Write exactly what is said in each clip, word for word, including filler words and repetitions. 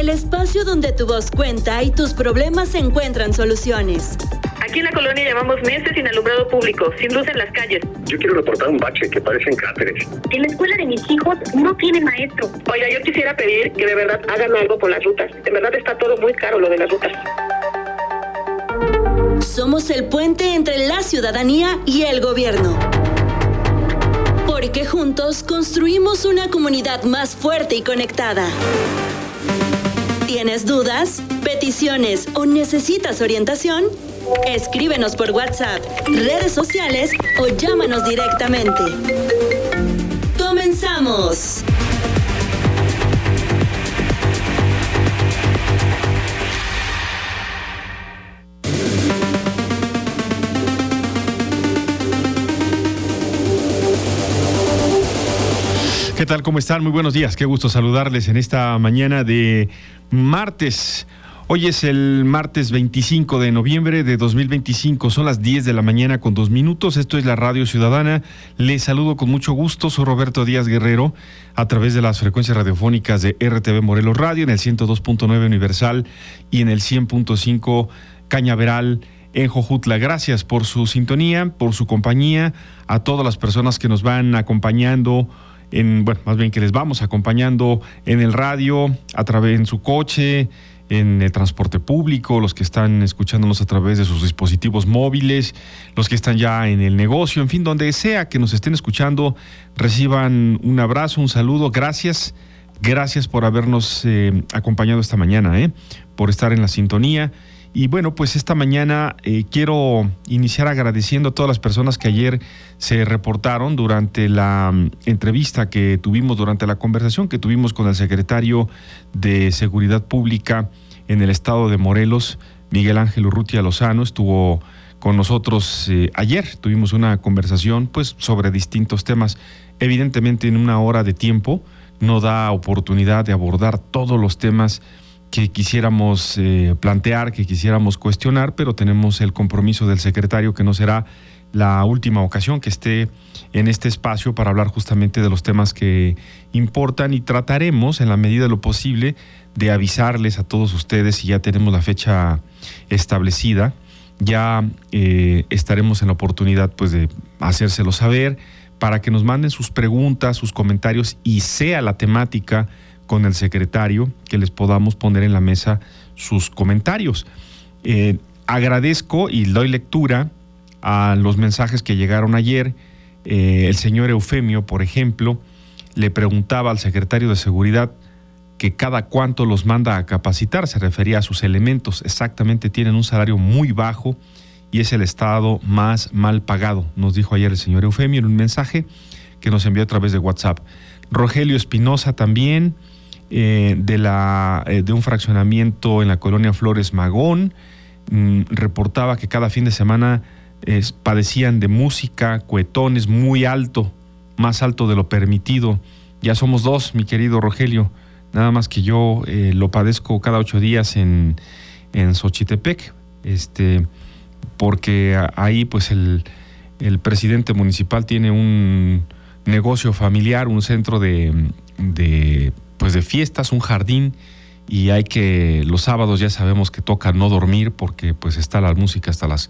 el espacio donde tu voz cuenta y tus problemas encuentran soluciones. Aquí en la colonia llevamos meses sin alumbrado público, sin luz en las calles. Yo quiero reportar un bache que parecen cráteres. En la escuela de mis hijos no tiene maestro. Oiga, yo quisiera pedir que de verdad hagan algo por las rutas. De verdad está todo muy caro lo de las rutas. Somos el puente entre la ciudadanía y el gobierno. Porque juntos construimos una comunidad más fuerte y conectada. ¿Tienes dudas, peticiones o necesitas orientación? Escríbenos por WhatsApp, redes sociales o llámanos directamente. ¡Comenzamos! ¿Qué tal? ¿Cómo están? Muy buenos días. Qué gusto saludarles en esta mañana de martes. Hoy es el martes veinticinco de noviembre de dos mil veinticinco. Son las diez de la mañana con dos minutos. Esto es la Radio Ciudadana. Les saludo con mucho gusto. Soy Roberto Díaz Guerrero a través de las frecuencias radiofónicas de R T V Morelos Radio en el ciento dos punto nueve Universal y en el cien punto cinco Cañaveral en Jojutla. Gracias por su sintonía, por su compañía, a todas las personas que nos van acompañando en, bueno, más bien que les vamos acompañando en el radio, a través en su coche, en el transporte público, los que están escuchándonos a través de sus dispositivos móviles, los que están ya en el negocio, en fin, donde sea que nos estén escuchando, reciban un abrazo, un saludo. Gracias, gracias por habernos eh, acompañado esta mañana, eh, por estar en la sintonía. Y bueno, pues esta mañana eh, quiero iniciar agradeciendo a todas las personas que ayer se reportaron durante la um, entrevista que tuvimos, durante la conversación que tuvimos con el secretario de Seguridad Pública en el estado de Morelos, Miguel Ángel Urrutia Lozano. Estuvo con nosotros eh, ayer, tuvimos una conversación pues sobre distintos temas. Evidentemente en una hora de tiempo no da oportunidad de abordar todos los temas que quisiéramos eh, plantear, que quisiéramos cuestionar, pero tenemos el compromiso del secretario que no será la última ocasión que esté en este espacio para hablar justamente de los temas que importan, y trataremos en la medida de lo posible de avisarles a todos ustedes si ya tenemos la fecha establecida. Ya eh, estaremos en la oportunidad pues de hacérselo saber para que nos manden sus preguntas, sus comentarios, y sea la temática con el secretario, que les podamos poner en la mesa sus comentarios. Eh, agradezco y doy lectura a los mensajes que llegaron ayer. Eh, el señor Eufemio, por ejemplo, le preguntaba al secretario de Seguridad que cada cuánto los manda a capacitar. Se refería a sus elementos. Exactamente, tienen un salario muy bajo y es el estado más mal pagado, nos dijo ayer el señor Eufemio en un mensaje que nos envió a través de WhatsApp. Rogelio Espinosa también, eh, de, la, eh, de un fraccionamiento en la colonia Flores Magón, mm, reportaba que cada fin de semana eh, padecían de música, cuetones muy alto, más alto de lo permitido. Ya somos dos, mi querido Rogelio, nada más que yo eh, lo padezco cada ocho días en, en Xochitepec, este, porque ahí pues el, el presidente municipal tiene un negocio familiar, un centro de, de, pues de fiestas, un jardín, y hay que, los sábados ya sabemos que toca no dormir porque pues está la música hasta las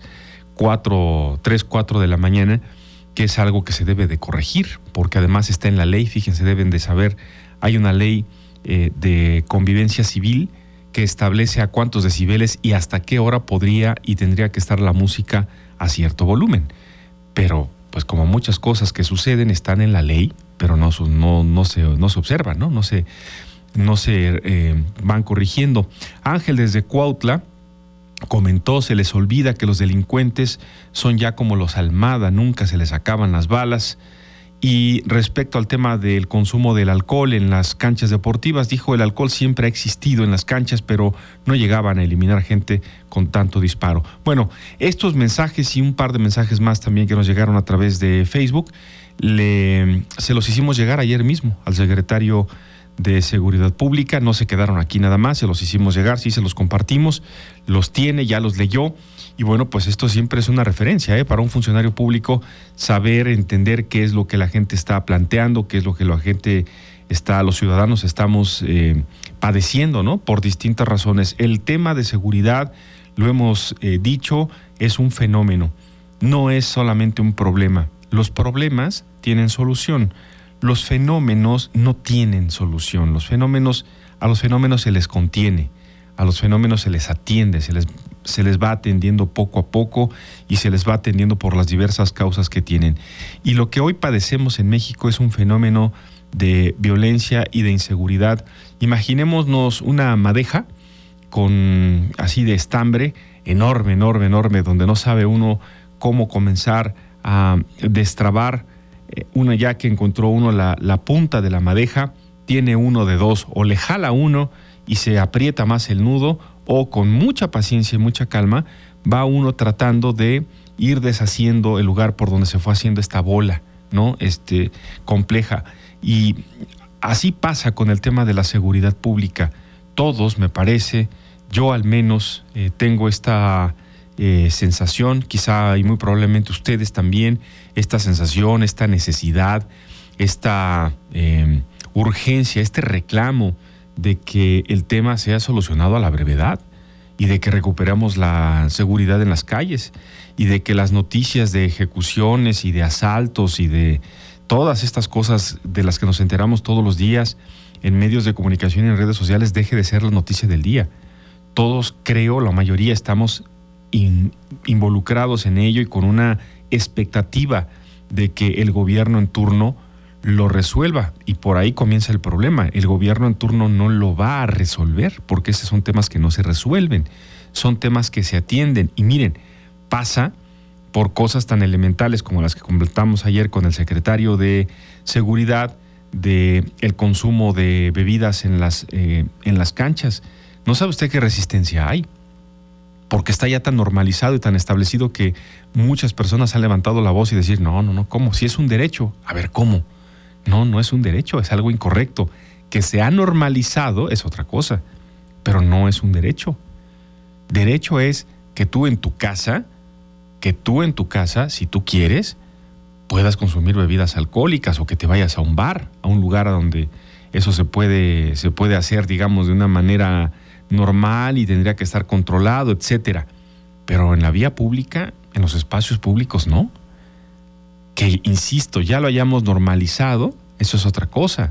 cuatro, tres, cuatro de la mañana, que es algo que se debe de corregir, porque además está en la ley. Fíjense, deben de saber, hay una ley eh, de convivencia civil que establece a cuántos decibeles y hasta qué hora podría y tendría que estar la música a cierto volumen, pero pues como muchas cosas que suceden están en la ley, pero no, no, no, se, no se observan, ¿no? No se, no se eh, van corrigiendo. Ángel desde Cuautla comentó, se les olvida que los delincuentes son ya como los Almada, nunca se les acaban las balas. Y respecto al tema del consumo del alcohol en las canchas deportivas, dijo, el alcohol siempre ha existido en las canchas, pero no llegaban a eliminar gente con tanto disparo. Bueno, estos mensajes y un par de mensajes más también que nos llegaron a través de Facebook, le, se los hicimos llegar ayer mismo al secretario de Seguridad Pública. No se quedaron aquí nada más, se los hicimos llegar, sí se los compartimos, los tiene, ya los leyó. Y bueno, pues esto siempre es una referencia, ¿eh? Para un funcionario público, saber, entender qué es lo que la gente está planteando, qué es lo que la gente está, los ciudadanos estamos eh, padeciendo, ¿no? Por distintas razones. El tema de seguridad, lo hemos eh, dicho, es un fenómeno, no es solamente un problema. Los problemas tienen solución, los fenómenos no tienen solución. Los fenómenos, a los fenómenos se les contiene, a los fenómenos se les atiende, se les, se les va atendiendo poco a poco y se les va atendiendo por las diversas causas que tienen. Y lo que hoy padecemos en México es un fenómeno de violencia y de inseguridad. Imaginémonos una madeja con así de estambre, enorme, enorme, enorme, donde no sabe uno cómo comenzar a destrabar. Uno ya que encontró uno la, la punta de la madeja, tiene uno de dos, o le jala uno y se aprieta más el nudo, o con mucha paciencia y mucha calma va uno tratando de ir deshaciendo el lugar por donde se fue haciendo esta bola, ¿no? Este, compleja. Y así pasa con el tema de la seguridad pública. Todos, me parece, yo al menos eh, tengo esta eh, sensación, quizá y muy probablemente ustedes también, esta sensación, esta necesidad, esta eh, urgencia, este reclamo de que el tema sea solucionado a la brevedad y de que recuperemos la seguridad en las calles y de que las noticias de ejecuciones y de asaltos y de todas estas cosas de las que nos enteramos todos los días en medios de comunicación y en redes sociales deje de ser la noticia del día. Todos, creo, la mayoría estamos in, involucrados en ello y con una expectativa de que el gobierno en turno lo resuelva, y por ahí comienza el problema. El gobierno en turno no lo va a resolver, porque esos son temas que no se resuelven, son temas que se atienden. Y miren, pasa por cosas tan elementales como las que completamos ayer con el secretario de Seguridad, de el consumo de bebidas en las, eh, en las canchas. ¿No sabe usted qué resistencia hay? Porque está ya tan normalizado y tan establecido que muchas personas han levantado la voz y decir, no, no, no, ¿cómo? Si es un derecho. A ver, ¿cómo? No, no es un derecho, es algo incorrecto. Que se ha normalizado es otra cosa, pero no es un derecho. Derecho es que tú en tu casa, que tú en tu casa, si tú quieres, puedas consumir bebidas alcohólicas o que te vayas a un bar, a un lugar donde eso se puede, se puede hacer, digamos, de una manera normal y tendría que estar controlado, etcétera. Pero en la vía pública, en los espacios públicos, no. Que, insisto, ya lo hayamos normalizado, eso es otra cosa.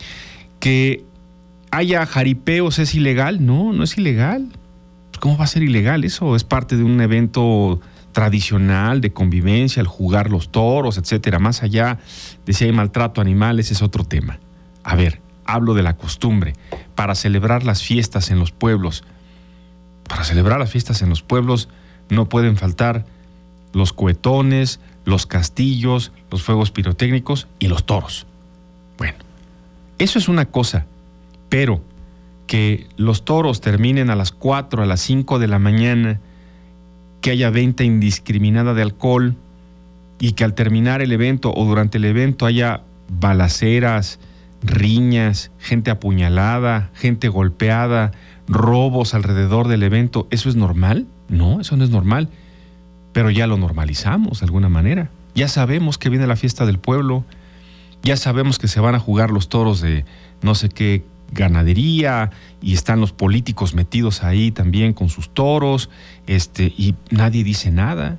Que haya jaripeos es ilegal, no, no es ilegal. ¿Cómo va a ser ilegal eso? Es parte de un evento tradicional de convivencia, el jugar los toros, etcétera. Más allá de si hay maltrato a animales, es otro tema. A ver, hablo de la costumbre. Para celebrar las fiestas en los pueblos, para celebrar las fiestas en los pueblos no pueden faltar los cohetones, los castillos, los fuegos pirotécnicos y los toros. Bueno, eso es una cosa, pero que los toros terminen a las cuatro, a las cinco de la mañana, que haya venta indiscriminada de alcohol y que al terminar el evento o durante el evento haya balaceras, riñas, gente apuñalada, gente golpeada, robos alrededor del evento, ¿eso es normal? No, eso no es normal. Pero ya lo normalizamos de alguna manera. Ya sabemos que viene la fiesta del pueblo, ya sabemos que se van a jugar los toros de no sé qué ganadería y están los políticos metidos ahí también con sus toros, este, y nadie dice nada.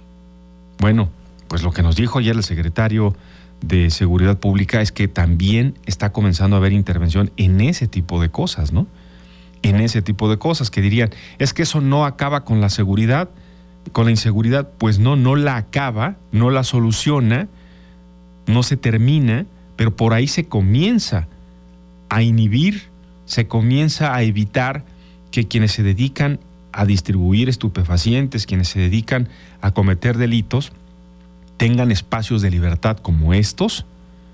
Bueno, pues lo que nos dijo ayer el secretario de Seguridad Pública es que también está comenzando a haber intervención en ese tipo de cosas, ¿no? En ese tipo de cosas que dirían, es que eso no acaba con la seguridad, con la inseguridad. Pues no, no la acaba, no la soluciona, no se termina, pero por ahí se comienza a inhibir, se comienza a evitar que quienes se dedican a distribuir estupefacientes, quienes se dedican a cometer delitos, tengan espacios de libertad como estos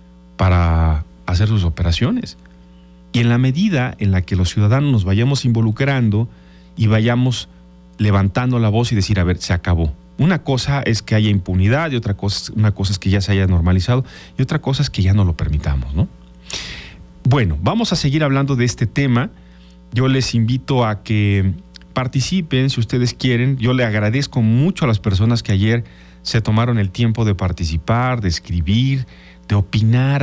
para hacer sus operaciones. Y en la medida en la que los ciudadanos nos vayamos involucrando y vayamos levantando la voz y decir, a ver, se acabó. Una cosa es que haya impunidad y otra cosa, una cosa es que ya se haya normalizado y otra cosa es que ya no lo permitamos, ¿no? Bueno, vamos a seguir hablando de este tema. Yo les invito a que participen si ustedes quieren. Yo le agradezco mucho a las personas que ayer se tomaron el tiempo de participar, de escribir, de opinar,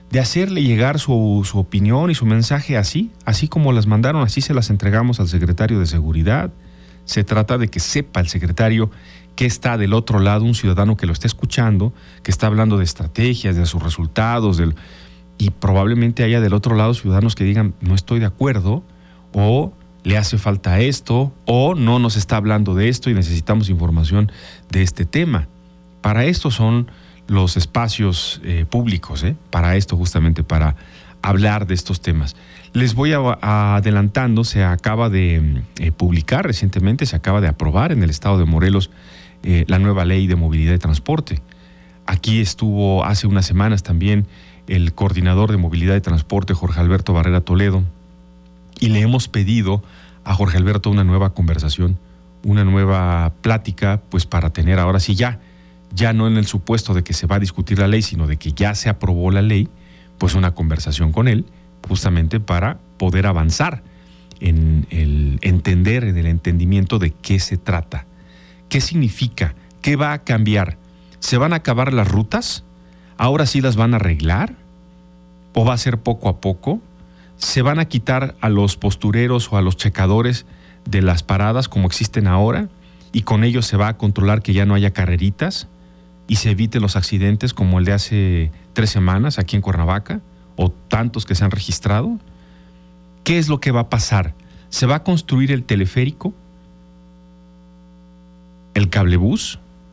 de hacerle llegar su, su opinión y su mensaje así, así como las mandaron, así se las entregamos al secretario de Seguridad. Se trata de que sepa el secretario que está del otro lado, un ciudadano que lo está escuchando, que está hablando de estrategias, de sus resultados, del, y probablemente haya del otro lado ciudadanos que digan, no estoy de acuerdo, o le hace falta esto, o no nos está hablando de esto y necesitamos información de este tema. Para esto son los espacios eh, públicos, ¿eh? Para esto justamente, para hablar de estos temas. Les voy a, a adelantando, se acaba de eh, publicar recientemente, se acaba de aprobar en el estado de Morelos eh, la nueva ley de movilidad y transporte. Aquí estuvo hace unas semanas también el coordinador de movilidad y transporte, Jorge Alberto Barrera Toledo, y le hemos pedido a Jorge Alberto una nueva conversación, una nueva plática, pues para tener ahora sí ya, ya no en el supuesto de que se va a discutir la ley, sino de que ya se aprobó la ley, pues una conversación con él, justamente para poder avanzar en el entender, en el entendimiento de qué se trata, qué significa, qué va a cambiar. ¿Se van a acabar las rutas? ¿Ahora sí las van a arreglar? ¿O va a ser poco a poco? ¿Se van a quitar a los postureros o a los checadores de las paradas como existen ahora? ¿Y con ello se va a controlar que ya no haya carreritas y se eviten los accidentes como el de hace tres semanas aquí en Cuernavaca, o tantos que se han registrado? ¿Qué es lo que va a pasar? ¿Se va a construir el teleférico? ¿El cablebús?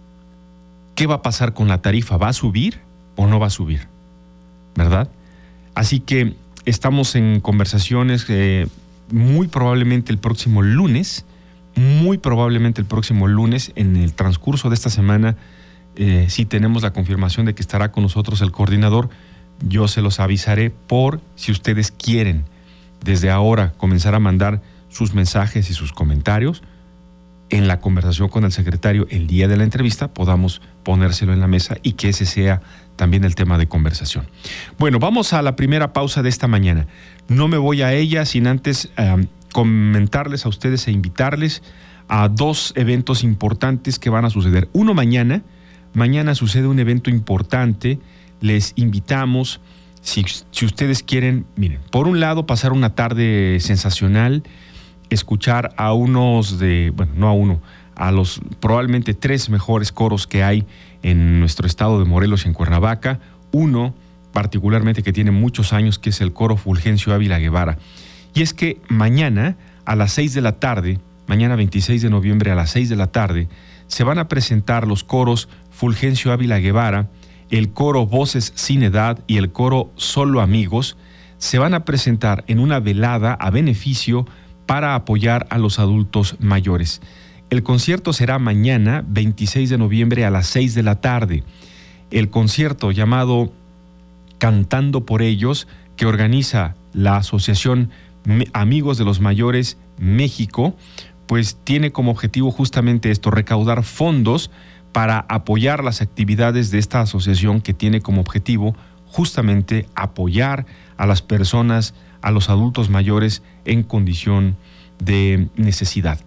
¿Qué va a pasar con la tarifa? ¿Va a subir o no va a subir? ¿Verdad? Así que estamos en conversaciones, eh, muy probablemente el próximo lunes, muy probablemente el próximo lunes, en el transcurso de esta semana, eh, si tenemos la confirmación de que estará con nosotros el coordinador. Yo se los avisaré por si ustedes quieren desde ahora comenzar a mandar sus mensajes y sus comentarios. En la conversación con el secretario el día de la entrevista podamos ponérselo en la mesa y que ese sea también el tema de conversación. Bueno, vamos a la primera pausa de esta mañana. No me voy a ella sin antes eh, comentarles a ustedes e invitarles a dos eventos importantes que van a suceder. Uno mañana, mañana sucede un evento importante. Les invitamos, si, si ustedes quieren, miren, por un lado pasar una tarde sensacional, escuchar a unos de, bueno, no a uno, a los probablemente tres mejores coros que hay en nuestro estado de Morelos y en Cuernavaca. Uno particularmente que tiene muchos años, que es el coro Fulgencio Ávila Guevara. Y es que mañana a las seis de la tarde, mañana veintiséis de noviembre a las seis de la tarde, se van a presentar los coros Fulgencio Ávila Guevara, el coro Voces Sin Edad y el coro Solo Amigos. Se van a presentar en una velada a beneficio para apoyar a los adultos mayores. El concierto será mañana, veintiséis de noviembre a las seis de la tarde. El concierto llamado Cantando por Ellos, que organiza la Asociación Amigos de los Mayores México, pues tiene como objetivo justamente esto, recaudar fondos para apoyar las actividades de esta asociación, que tiene como objetivo justamente apoyar a las personas, a los adultos mayores en condición de necesidad.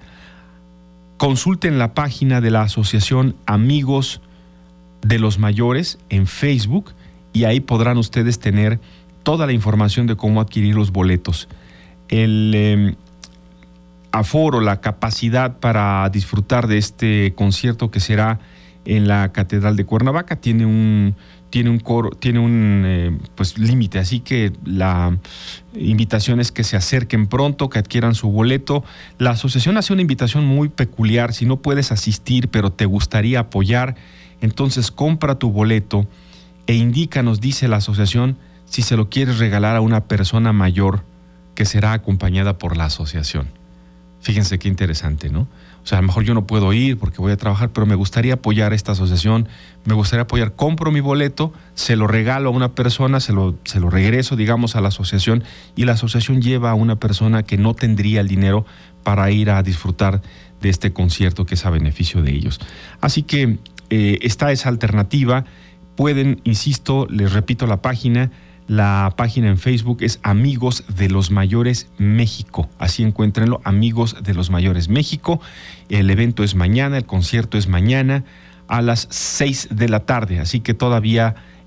Consulten la página de la Asociación Amigos de los Mayores en Facebook y ahí podrán ustedes tener toda la información de cómo adquirir los boletos. El eh, aforo, la capacidad para disfrutar de este concierto que será en la Catedral de Cuernavaca tiene un tiene un coro, tiene un eh, pues límite, así que la invitación es que se acerquen pronto, que adquieran su boleto. La asociación hace una invitación muy peculiar: si no puedes asistir pero te gustaría apoyar, entonces compra tu boleto e indícanos, dice la asociación, si se lo quieres regalar a una persona mayor que será acompañada por la asociación. Fíjense qué interesante, ¿no? O sea, a lo mejor yo no puedo ir porque voy a trabajar, pero me gustaría apoyar a esta asociación, me gustaría apoyar, compro mi boleto, se lo regalo a una persona, se lo, se lo regreso, digamos, a la asociación, y la asociación lleva a una persona que no tendría el dinero para ir a disfrutar de este concierto que es a beneficio de ellos. Así que eh, está esa alternativa. Pueden, insisto, les repito la página, la página en Facebook es Amigos de los Mayores México. Así encuéntrenlo, Amigos de los Mayores México. El evento es mañana, el concierto es mañana a las seis de la tarde. Así que todavía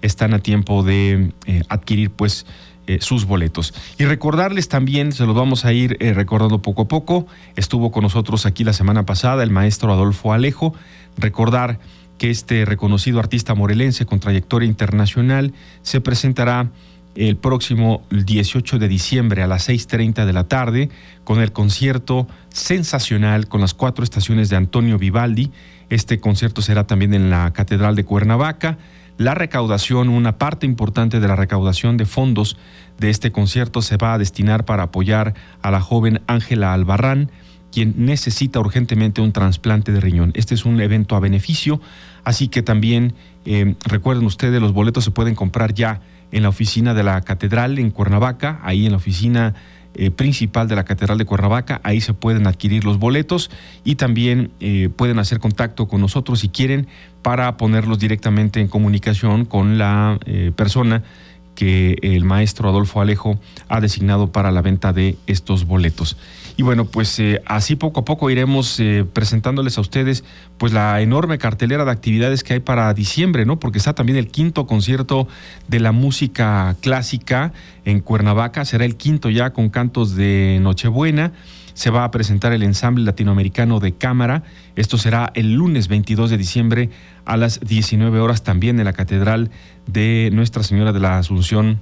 están a tiempo de eh, adquirir pues eh, sus boletos. Y recordarles también, se los vamos a ir eh, recordando poco a poco, estuvo con nosotros aquí la semana pasada el maestro Adolfo Alejo. Recordar que este reconocido artista morelense con trayectoria internacional se presentará el próximo dieciocho de diciembre a las seis treinta de la tarde con el concierto sensacional con las cuatro estaciones de Antonio Vivaldi. Este concierto será también en la Catedral de Cuernavaca. La recaudación, una parte importante de la recaudación de fondos de este concierto se va a destinar para apoyar a la joven Ángela Albarrán, quien necesita urgentemente un trasplante de riñón. Este es un evento a beneficio, así que también eh, recuerden ustedes, los boletos se pueden comprar ya en la oficina de la Catedral en Cuernavaca, ahí en la oficina eh, principal de la Catedral de Cuernavaca, ahí se pueden adquirir los boletos y también eh, pueden hacer contacto con nosotros si quieren para ponerlos directamente en comunicación con la eh, persona que el maestro Adolfo Alejo ha designado para la venta de estos boletos. Y bueno, pues eh, así poco a poco iremos eh, presentándoles a ustedes pues la enorme cartelera de actividades que hay para diciembre, ¿no? Porque está también el quinto concierto de la música clásica en Cuernavaca, será el quinto ya con cantos de Nochebuena. Se va a presentar el ensamble latinoamericano de cámara. Esto será el lunes veintidós de diciembre a las diecinueve horas también en la Catedral de Nuestra Señora de la Asunción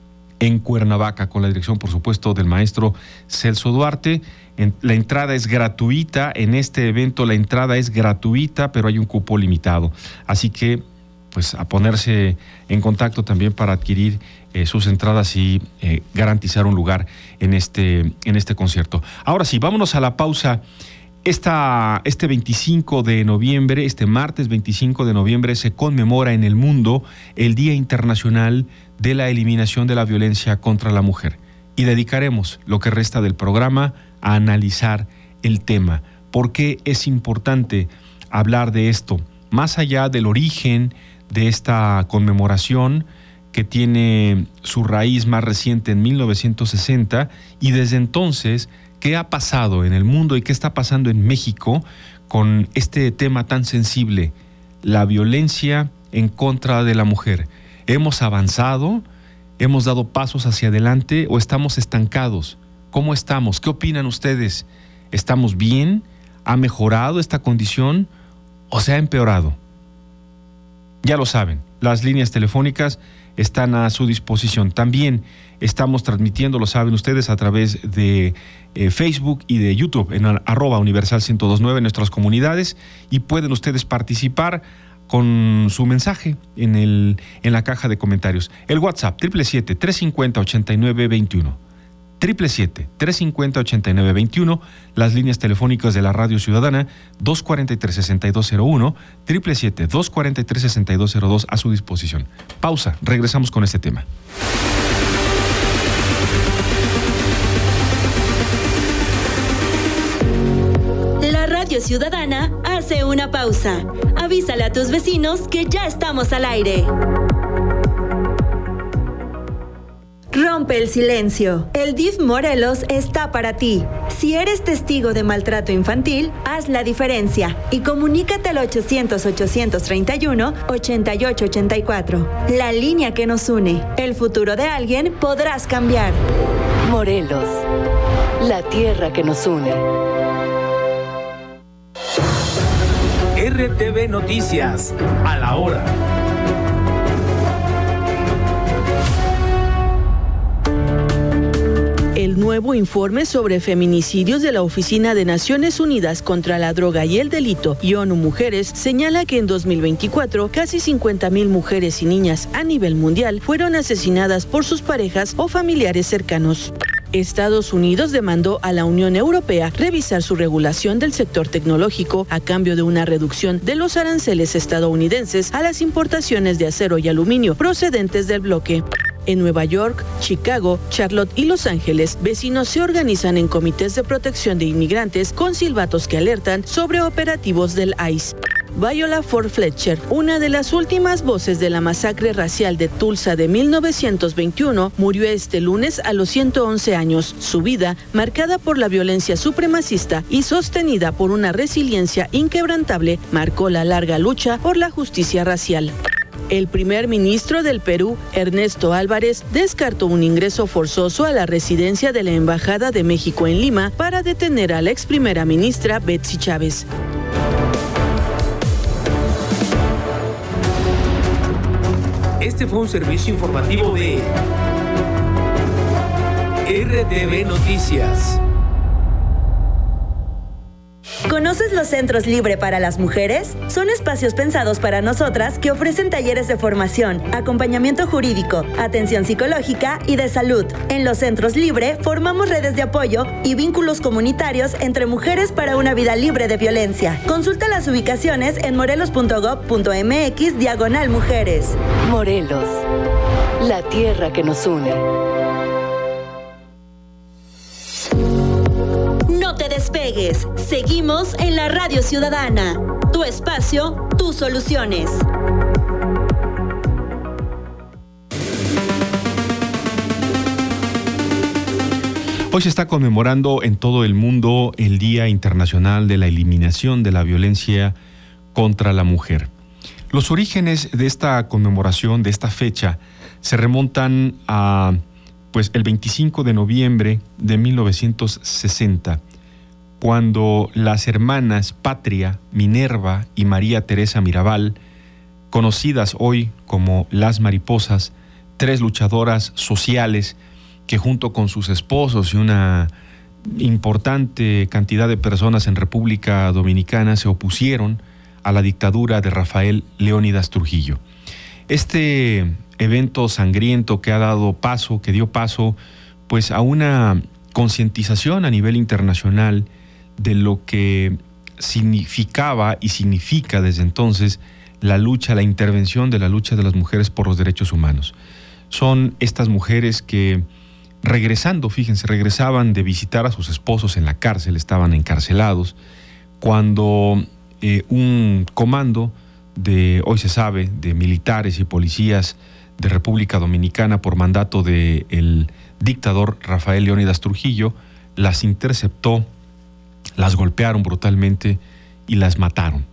en Cuernavaca, con la dirección, por supuesto, del maestro Celso Duarte. En, la entrada es gratuita. En este evento la entrada es gratuita, pero hay un cupo limitado. Así que, pues, a ponerse en contacto también para adquirir eh, sus entradas y eh, garantizar un lugar en este, en este concierto. Ahora sí, vámonos a la pausa. Esta, este veinticinco de noviembre, este martes veinticinco de noviembre, se conmemora en el mundo el Día Internacional de la Eliminación de la Violencia contra la Mujer. Y dedicaremos lo que resta del programa a analizar el tema. ¿Por qué es importante hablar de esto? Más allá del origen de esta conmemoración, que tiene su raíz más reciente en mil novecientos sesenta, y desde entonces, ¿qué ha pasado en el mundo y qué está pasando en México con este tema tan sensible, la violencia en contra de la mujer? ¿Hemos avanzado? ¿Hemos dado pasos hacia adelante o estamos estancados? ¿Cómo estamos? ¿Qué opinan ustedes? ¿Estamos bien? ¿Ha mejorado esta condición o se ha empeorado? Ya lo saben, las líneas telefónicas están a su disposición. También estamos transmitiendo, lo saben ustedes, a través de eh, Facebook y de YouTube en arroba universal ciento dos punto nueve en nuestras comunidades, y pueden ustedes participar con su mensaje en, el, en la caja de comentarios. El WhatsApp, siete siete siete, tres cinco cero, ocho nueve dos uno. siete siete siete, tres cinco cero, ocho nueve dos uno, las líneas telefónicas de la Radio Ciudadana, dos cuatro tres, seis dos cero uno, siete siete siete, dos cuatro tres, seis dos cero dos a su disposición. Pausa, regresamos con este tema. La Radio Ciudadana hace una pausa. Avísale a tus vecinos que ya estamos al aire. Rompe el silencio. El D I F Morelos está para ti. Si eres testigo de maltrato infantil, haz la diferencia y comunícate al ochocientos, ochocientos treinta y uno, ochenta y ocho ochenta y cuatro. La línea que nos une. El futuro de alguien podrás cambiar. Morelos, la tierra que nos une. R T V Noticias, a la hora. El nuevo informe sobre feminicidios de la Oficina de Naciones Unidas contra la Droga y el Delito y ONU Mujeres señala que en dos mil veinticuatro casi cincuenta mil mujeres y niñas a nivel mundial fueron asesinadas por sus parejas o familiares cercanos. Estados Unidos demandó a la Unión Europea revisar su regulación del sector tecnológico a cambio de una reducción de los aranceles estadounidenses a las importaciones de acero y aluminio procedentes del bloque. En Nueva York, Chicago, Charlotte y Los Ángeles, vecinos se organizan en comités de protección de inmigrantes con silbatos que alertan sobre operativos del I C E. Viola Ford Fletcher, una de las últimas voces de la masacre racial de Tulsa de mil novecientos veintiuno, murió este lunes a los ciento once años. Su vida, marcada por la violencia supremacista y sostenida por una resiliencia inquebrantable, marcó la larga lucha por la justicia racial. El primer ministro del Perú, Ernesto Álvarez, descartó un ingreso forzoso a la residencia de la Embajada de México en Lima para detener a la ex primera ministra Betsy Chávez. Este fue un servicio informativo de R T V Noticias. ¿Conoces los centros Libre para las mujeres? Son espacios pensados para nosotras que ofrecen talleres de formación, acompañamiento jurídico, atención psicológica y de salud. En los centros Libre formamos redes de apoyo y vínculos comunitarios entre mujeres para una vida libre de violencia. Consulta las ubicaciones en morelos punto gob punto mx diagonal mujeres. Morelos, la tierra que nos une. No te despegues. Seguimos en la Radio Ciudadana. Tu espacio, tus soluciones. Hoy se está conmemorando en todo el mundo el Día Internacional de la Eliminación de la Violencia contra la Mujer. Los orígenes de esta conmemoración, de esta fecha, se remontan a pues, el veinticinco de noviembre de mil novecientos sesenta, cuando las hermanas Patria, Minerva y María Teresa Mirabal, conocidas hoy como las Mariposas, tres luchadoras sociales que junto con sus esposos y una importante cantidad de personas en República Dominicana se opusieron a la dictadura de Rafael Leónidas Trujillo. Este evento sangriento que ha dado paso, que dio paso pues a una concientización a nivel internacional de lo que significaba y significa desde entonces la lucha, la intervención de la lucha de las mujeres por los derechos humanos. Son estas mujeres que regresando, fíjense, regresaban de visitar a sus esposos en la cárcel, estaban encarcelados, cuando eh, un comando de, hoy se sabe, de militares y policías de República Dominicana por mandato del dictador Rafael Leónidas Trujillo, las interceptó, las golpearon brutalmente y las mataron.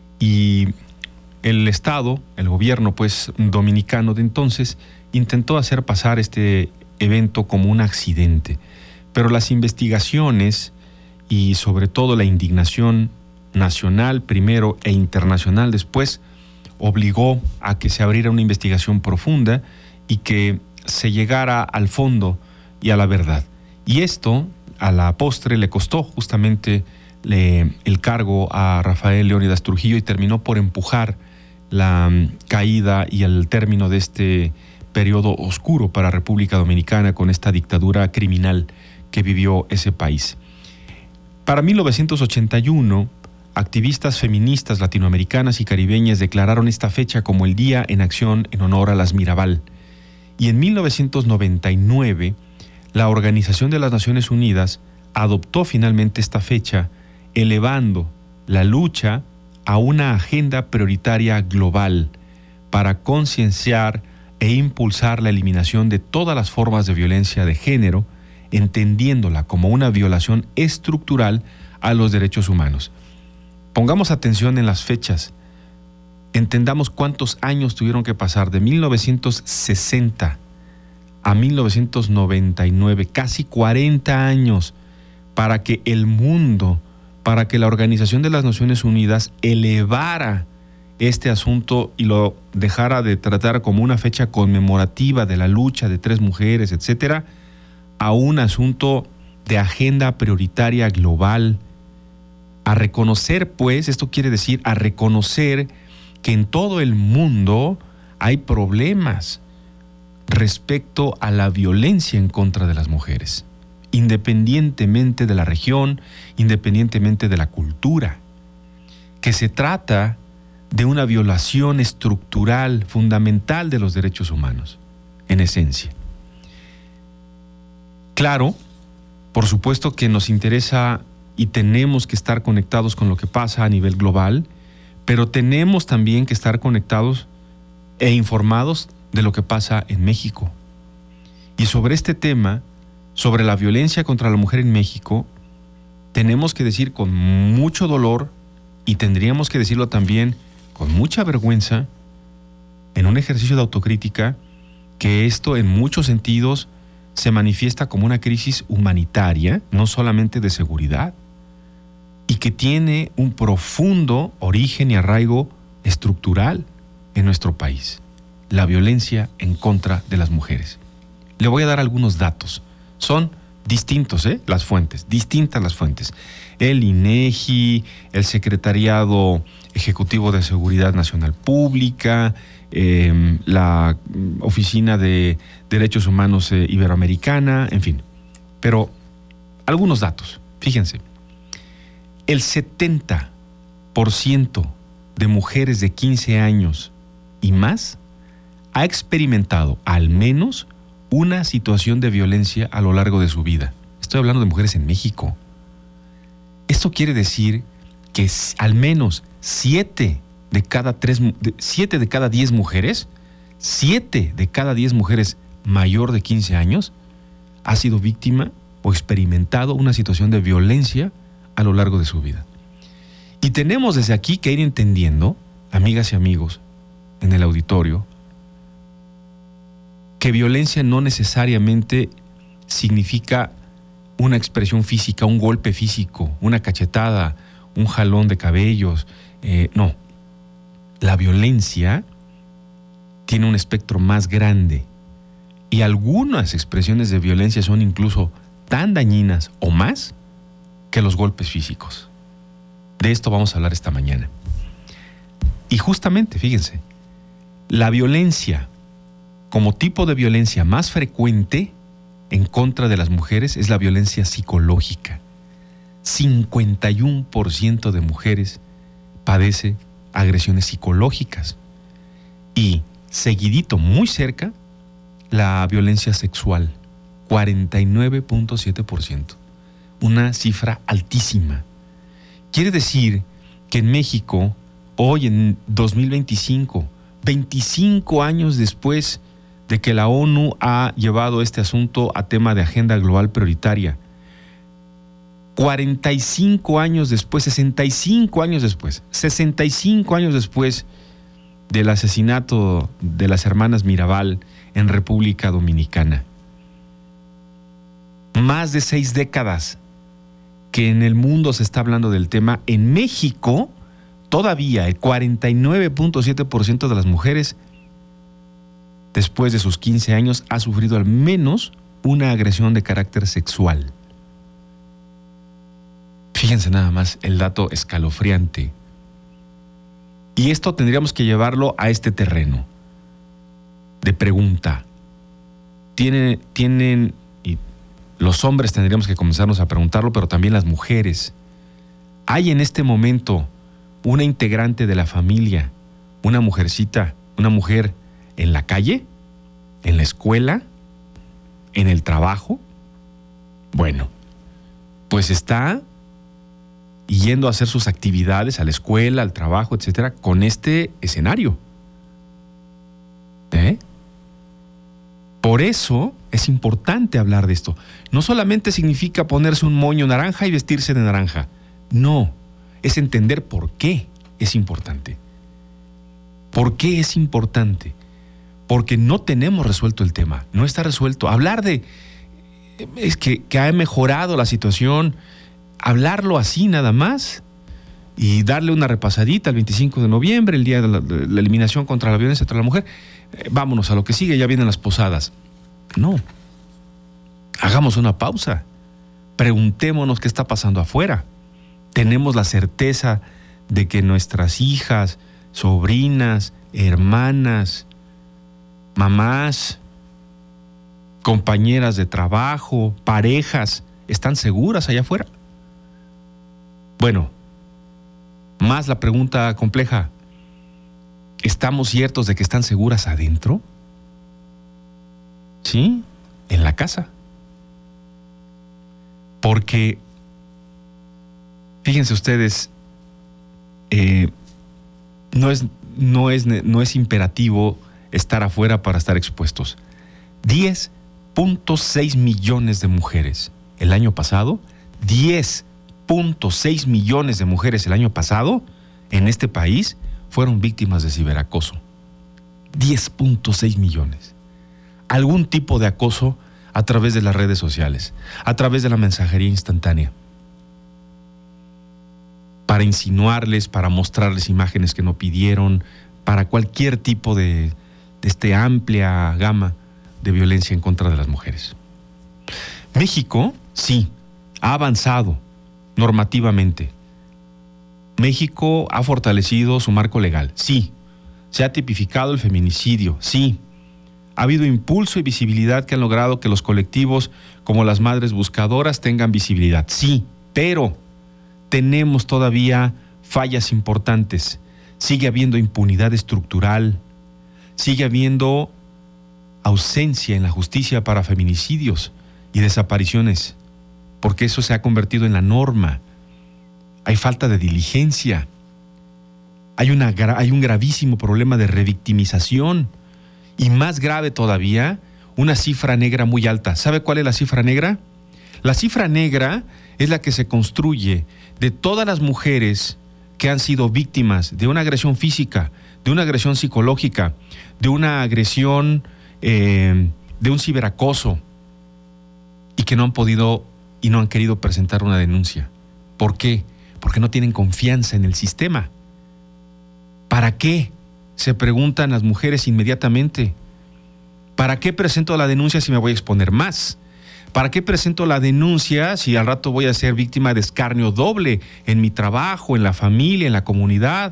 Y el Estado, el gobierno pues dominicano de entonces, intentó hacer pasar este evento como un accidente, pero las investigaciones y sobre todo la indignación nacional primero e internacional después obligó a que se abriera una investigación profunda y que se llegara al fondo y a la verdad. Y esto a la postre le costó justamente le, el cargo a Rafael Leónidas Trujillo y terminó por empujar la um, caída y el término de este periodo oscuro para República Dominicana con esta dictadura criminal que vivió ese país. Para mil novecientos ochenta y uno, activistas feministas latinoamericanas y caribeñas declararon esta fecha como el Día en Acción en honor a las Mirabal. Y en mil novecientos noventa y nueve, la Organización de las Naciones Unidas adoptó finalmente esta fecha, elevando la lucha a una agenda prioritaria global para concienciar e impulsar la eliminación de todas las formas de violencia de género, entendiéndola como una violación estructural a los derechos humanos. Pongamos atención en las fechas. Entendamos cuántos años tuvieron que pasar de mil novecientos sesenta a mil novecientos noventa y nueve, casi cuarenta años, para que el mundo, para que la Organización de las Naciones Unidas elevara este asunto y lo dejara de tratar como una fecha conmemorativa de la lucha de tres mujeres, etcétera, a un asunto de agenda prioritaria global. A reconocer, pues, esto quiere decir a reconocer que en todo el mundo hay problemas respecto a la violencia en contra de las mujeres, independientemente de la región, independientemente de la cultura, que se trata de una violación estructural, fundamental de los derechos humanos, en esencia. Claro, por supuesto que nos interesa y tenemos que estar conectados con lo que pasa a nivel global, pero tenemos también que estar conectados e informados de lo que pasa en México. Y sobre este tema, sobre la violencia contra la mujer en México, tenemos que decir con mucho dolor y tendríamos que decirlo también con mucha vergüenza en un ejercicio de autocrítica, que esto en muchos sentidos se manifiesta como una crisis humanitaria, no solamente de seguridad, y que tiene un profundo origen y arraigo estructural en nuestro país: la violencia en contra de las mujeres. Le voy a dar algunos datos. Son distintos, ¿eh? Las fuentes, distintas las fuentes. El INEGI, el Secretariado Ejecutivo de Seguridad Nacional Pública, eh, la Oficina de Derechos Humanos eh, Iberoamericana, en fin. Pero algunos datos, fíjense. El setenta por ciento de mujeres de quince años y más ha experimentado al menos una situación de violencia a lo largo de su vida. Estoy hablando de mujeres en México. Esto quiere decir que al menos siete de cada tres, siete de cada diez mujeres, siete de cada diez mujeres mayor de quince años ha sido víctima o experimentado una situación de violencia a lo largo de su vida. Y tenemos desde aquí que ir entendiendo, amigas y amigos, en el auditorio, que violencia no necesariamente significa una expresión física, un golpe físico, una cachetada, un jalón de cabellos. Eh, no. La violencia tiene un espectro más grande y algunas expresiones de violencia son incluso tan dañinas o más que los golpes físicos. De esto vamos a hablar esta mañana. Y justamente, fíjense, la violencia como tipo de violencia más frecuente en contra de las mujeres es la violencia psicológica. cincuenta y uno por ciento de mujeres padece agresiones psicológicas. Y seguidito, muy cerca, la violencia sexual, cuarenta y nueve punto siete por ciento. Una cifra altísima. Quiere decir que en México, hoy en dos mil veinticinco, veinticinco años después de que la ONU ha llevado este asunto a tema de agenda global prioritaria, cuarenta y cinco años después, sesenta y cinco años después, sesenta y cinco años después del asesinato de las hermanas Mirabal en República Dominicana, más de seis décadas que en el mundo se está hablando del tema, en México todavía el cuarenta y nueve punto siete por ciento de las mujeres después de sus quince años ha sufrido al menos una agresión de carácter sexual. Fíjense nada más el dato escalofriante. Y esto tendríamos que llevarlo a este terreno de pregunta. Tienen, tienen, y los hombres tendríamos que comenzarnos a preguntarlo, pero también las mujeres. ¿Hay en este momento una integrante de la familia, una mujercita, una mujer en la calle, en la escuela, en el trabajo? Bueno, pues está yendo a hacer sus actividades a la escuela, al trabajo, etcétera, con este escenario. ¿Eh? Por eso es importante hablar de esto. No solamente significa ponerse un moño naranja y vestirse de naranja. No, es entender por qué es importante. ¿Por qué es importante? Porque no tenemos resuelto el tema, no está resuelto. Hablar de es que, que ha mejorado la situación, hablarlo así nada más y darle una repasadita el veinticinco de noviembre, el día de la, de la eliminación contra la violencia contra la mujer, eh, vámonos a lo que sigue, ya vienen las posadas. No, hagamos una pausa, preguntémonos qué está pasando afuera. Tenemos la certeza de que nuestras hijas, sobrinas, hermanas, mamás, compañeras de trabajo, parejas, ¿están seguras allá afuera? Bueno, más la pregunta compleja, ¿estamos ciertos de que están seguras adentro? Sí, en la casa. Porque, fíjense ustedes, eh, no es, no es, no es imperativo estar afuera para estar expuestos. diez punto seis millones de mujeres el año pasado, diez punto seis millones de mujeres el año pasado en este país fueron víctimas de ciberacoso. diez punto seis millones. Algún tipo de acoso a través de las redes sociales, a través de la mensajería instantánea, para insinuarles, para mostrarles imágenes que no pidieron, para cualquier tipo de, de esta amplia gama de violencia en contra de las mujeres. México, sí, ha avanzado normativamente. México ha fortalecido su marco legal, sí. Se ha tipificado el feminicidio, sí. Ha habido impulso y visibilidad que han logrado que los colectivos como las madres buscadoras tengan visibilidad, sí. Pero tenemos todavía fallas importantes. Sigue habiendo impunidad estructural, sigue habiendo ausencia en la justicia para feminicidios y desapariciones, porque eso se ha convertido en la norma. Hay falta de diligencia. Hay, una, hay un gravísimo problema de revictimización y más grave todavía, una cifra negra muy alta. ¿Sabe cuál es la cifra negra? La cifra negra es la que se construye de todas las mujeres que han sido víctimas de una agresión física, de una agresión psicológica, de una agresión, eh, de un ciberacoso y que no han podido y no han querido presentar una denuncia. ¿Por qué? Porque no tienen confianza en el sistema. ¿Para qué? Se preguntan las mujeres inmediatamente. ¿Para qué presento la denuncia si me voy a exponer más? ¿Para qué presento la denuncia si al rato voy a ser víctima de escarnio doble en mi trabajo, en la familia, en la comunidad?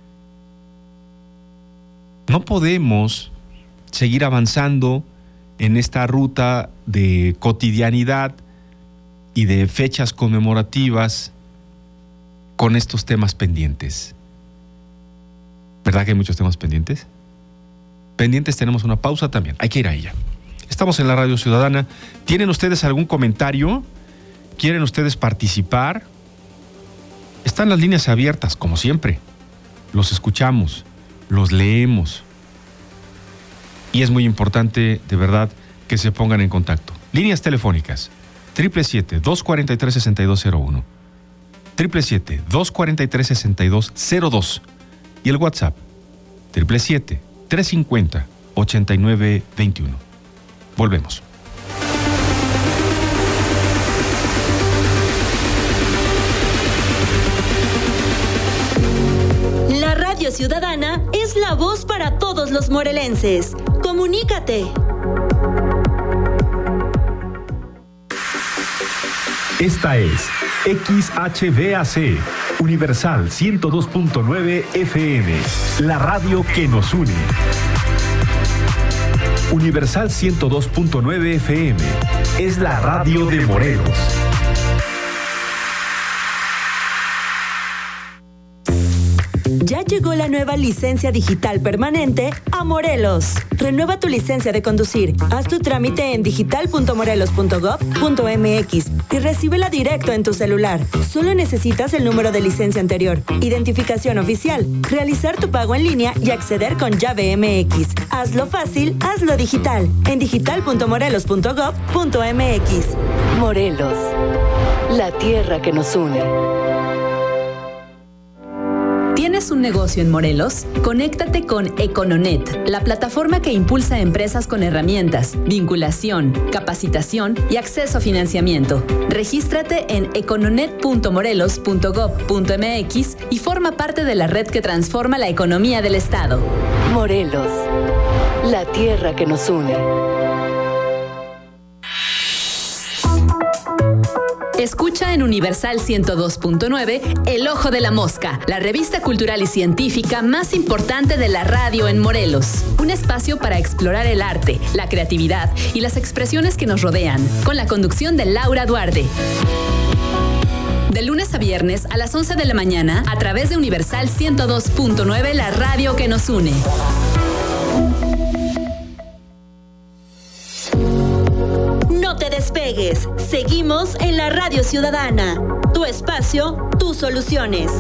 No podemos seguir avanzando en esta ruta de cotidianidad y de fechas conmemorativas con estos temas pendientes. ¿Verdad que hay muchos temas pendientes? Pendientes, tenemos una pausa también. Hay que ir a ella. Estamos en la Radio Ciudadana. ¿Tienen ustedes algún comentario? ¿Quieren ustedes participar? Están las líneas abiertas, como siempre. Los escuchamos, los leemos. Y es muy importante, de verdad, que se pongan en contacto. Líneas telefónicas. siete siete siete, dos cuatro tres, seis dos cero uno. siete siete siete, dos cuatro tres, seis dos cero dos. Y el WhatsApp. siete siete siete, tres cinco cero, ocho nueve dos uno. Volvemos. La Radio Ciudadana es la voz para todos los morelenses. Comunícate. Esta es X H B A C, Universal ciento dos punto nueve F M, la radio que nos une. Universal ciento dos punto nueve F M es la radio de Morelos. Ya llegó la nueva licencia digital permanente a Morelos. Renueva tu licencia de conducir. Haz tu trámite en digital punto morelos punto gob punto m x y recíbela directo en tu celular. Solo necesitas el número de licencia anterior, identificación oficial, realizar tu pago en línea y acceder con llave M X. Hazlo fácil, hazlo digital. En digital punto morelos punto gob punto m x. Morelos, la tierra que nos une. ¿Tienes un negocio en Morelos? Conéctate con Econonet, la plataforma que impulsa a empresas con herramientas, vinculación, capacitación y acceso a financiamiento. Regístrate en econonet punto morelos punto gob punto m x y forma parte de la red que transforma la economía del Estado. Morelos, la tierra que nos une. Escucha en Universal ciento dos punto nueve El Ojo de la Mosca, la revista cultural y científica más importante de la radio en Morelos. Un espacio para explorar el arte, la creatividad y las expresiones que nos rodean, con la conducción de Laura Duarte. De lunes a viernes a las once de la mañana a través de Universal ciento dos punto nueve, la radio que nos une. No te despegues. Seguimos en la Radio Ciudadana. Tu espacio, tus soluciones.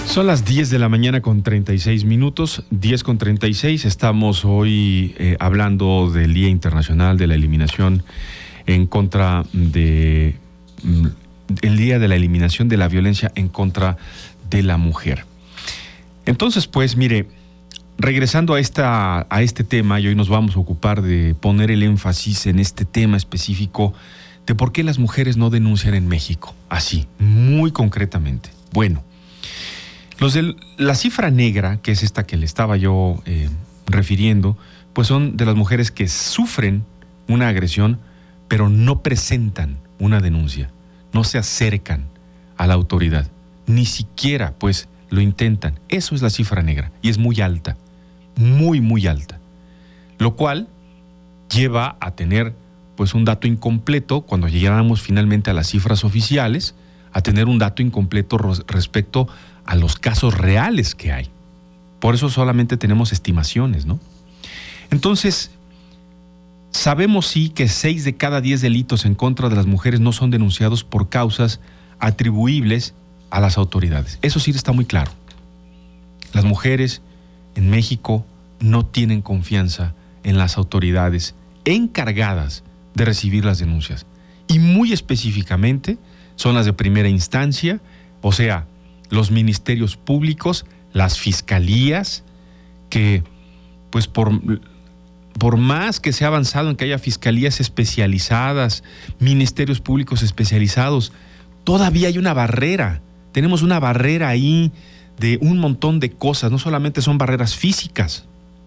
Son las diez de la mañana con treinta y seis minutos, diez con treinta y seis. Estamos hoy eh, hablando del Día Internacional de la Eliminación en contra de... Mm, el Día de la Eliminación de la Violencia en contra de la mujer. Entonces, pues, mire, regresando a, esta, a este tema, y hoy nos vamos a ocupar de poner el énfasis en este tema específico de por qué las mujeres no denuncian en México, así, muy concretamente. Bueno, los de la cifra negra, que es esta que le estaba yo eh, refiriendo, pues son de las mujeres que sufren una agresión, pero no presentan una denuncia, no se acercan a la autoridad, ni siquiera pues lo intentan. Eso es la cifra negra y es muy alta, muy muy alta, lo cual lleva a tener pues un dato incompleto cuando llegáramos finalmente a las cifras oficiales, a tener un dato incompleto respecto a los casos reales que hay. Por eso solamente tenemos estimaciones, ¿no? Entonces, sabemos sí que seis de cada diez delitos en contra de las mujeres no son denunciados por causas atribuibles a las autoridades. Eso sí está muy claro. Las mujeres en México no tienen confianza en las autoridades encargadas de recibir las denuncias. Y muy específicamente son las de primera instancia, o sea, los ministerios públicos, las fiscalías, que pues por, por más que se ha avanzado en que haya fiscalías especializadas, ministerios públicos especializados, todavía hay una barrera. Tenemos una barrera ahí de un montón de cosas, no solamente son barreras físicas,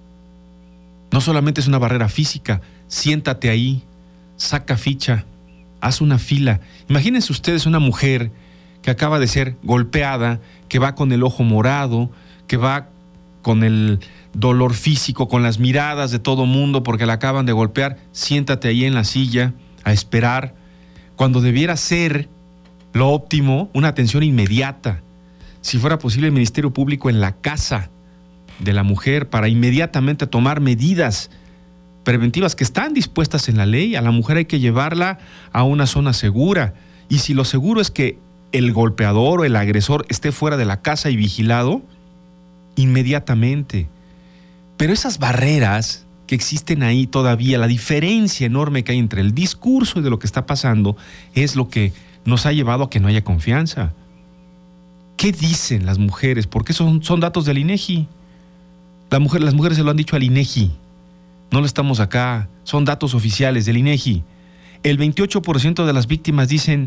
no solamente es una barrera física, siéntate ahí, saca ficha, haz una fila. Imagínense ustedes una mujer que acaba de ser golpeada, que va con el ojo morado, que va con el dolor físico, con las miradas de todo mundo porque la acaban de golpear. Siéntate ahí en la silla a esperar, cuando debiera ser lo óptimo, una atención inmediata. Si fuera posible, el Ministerio Público en la casa de la mujer para inmediatamente tomar medidas preventivas que están dispuestas en la ley. A la mujer hay que llevarla a una zona segura. Y si lo seguro es que el golpeador o el agresor esté fuera de la casa y vigilado, inmediatamente. Pero esas barreras que existen ahí todavía, la diferencia enorme que hay entre el discurso y de lo que está pasando, es lo que nos ha llevado a que no haya confianza. ¿Qué dicen las mujeres? Porque son, son datos del INEGI. La mujer, las mujeres se lo han dicho al INEGI. No lo estamos acá. Son datos oficiales del INEGI. El veintiocho por ciento de las víctimas dicen: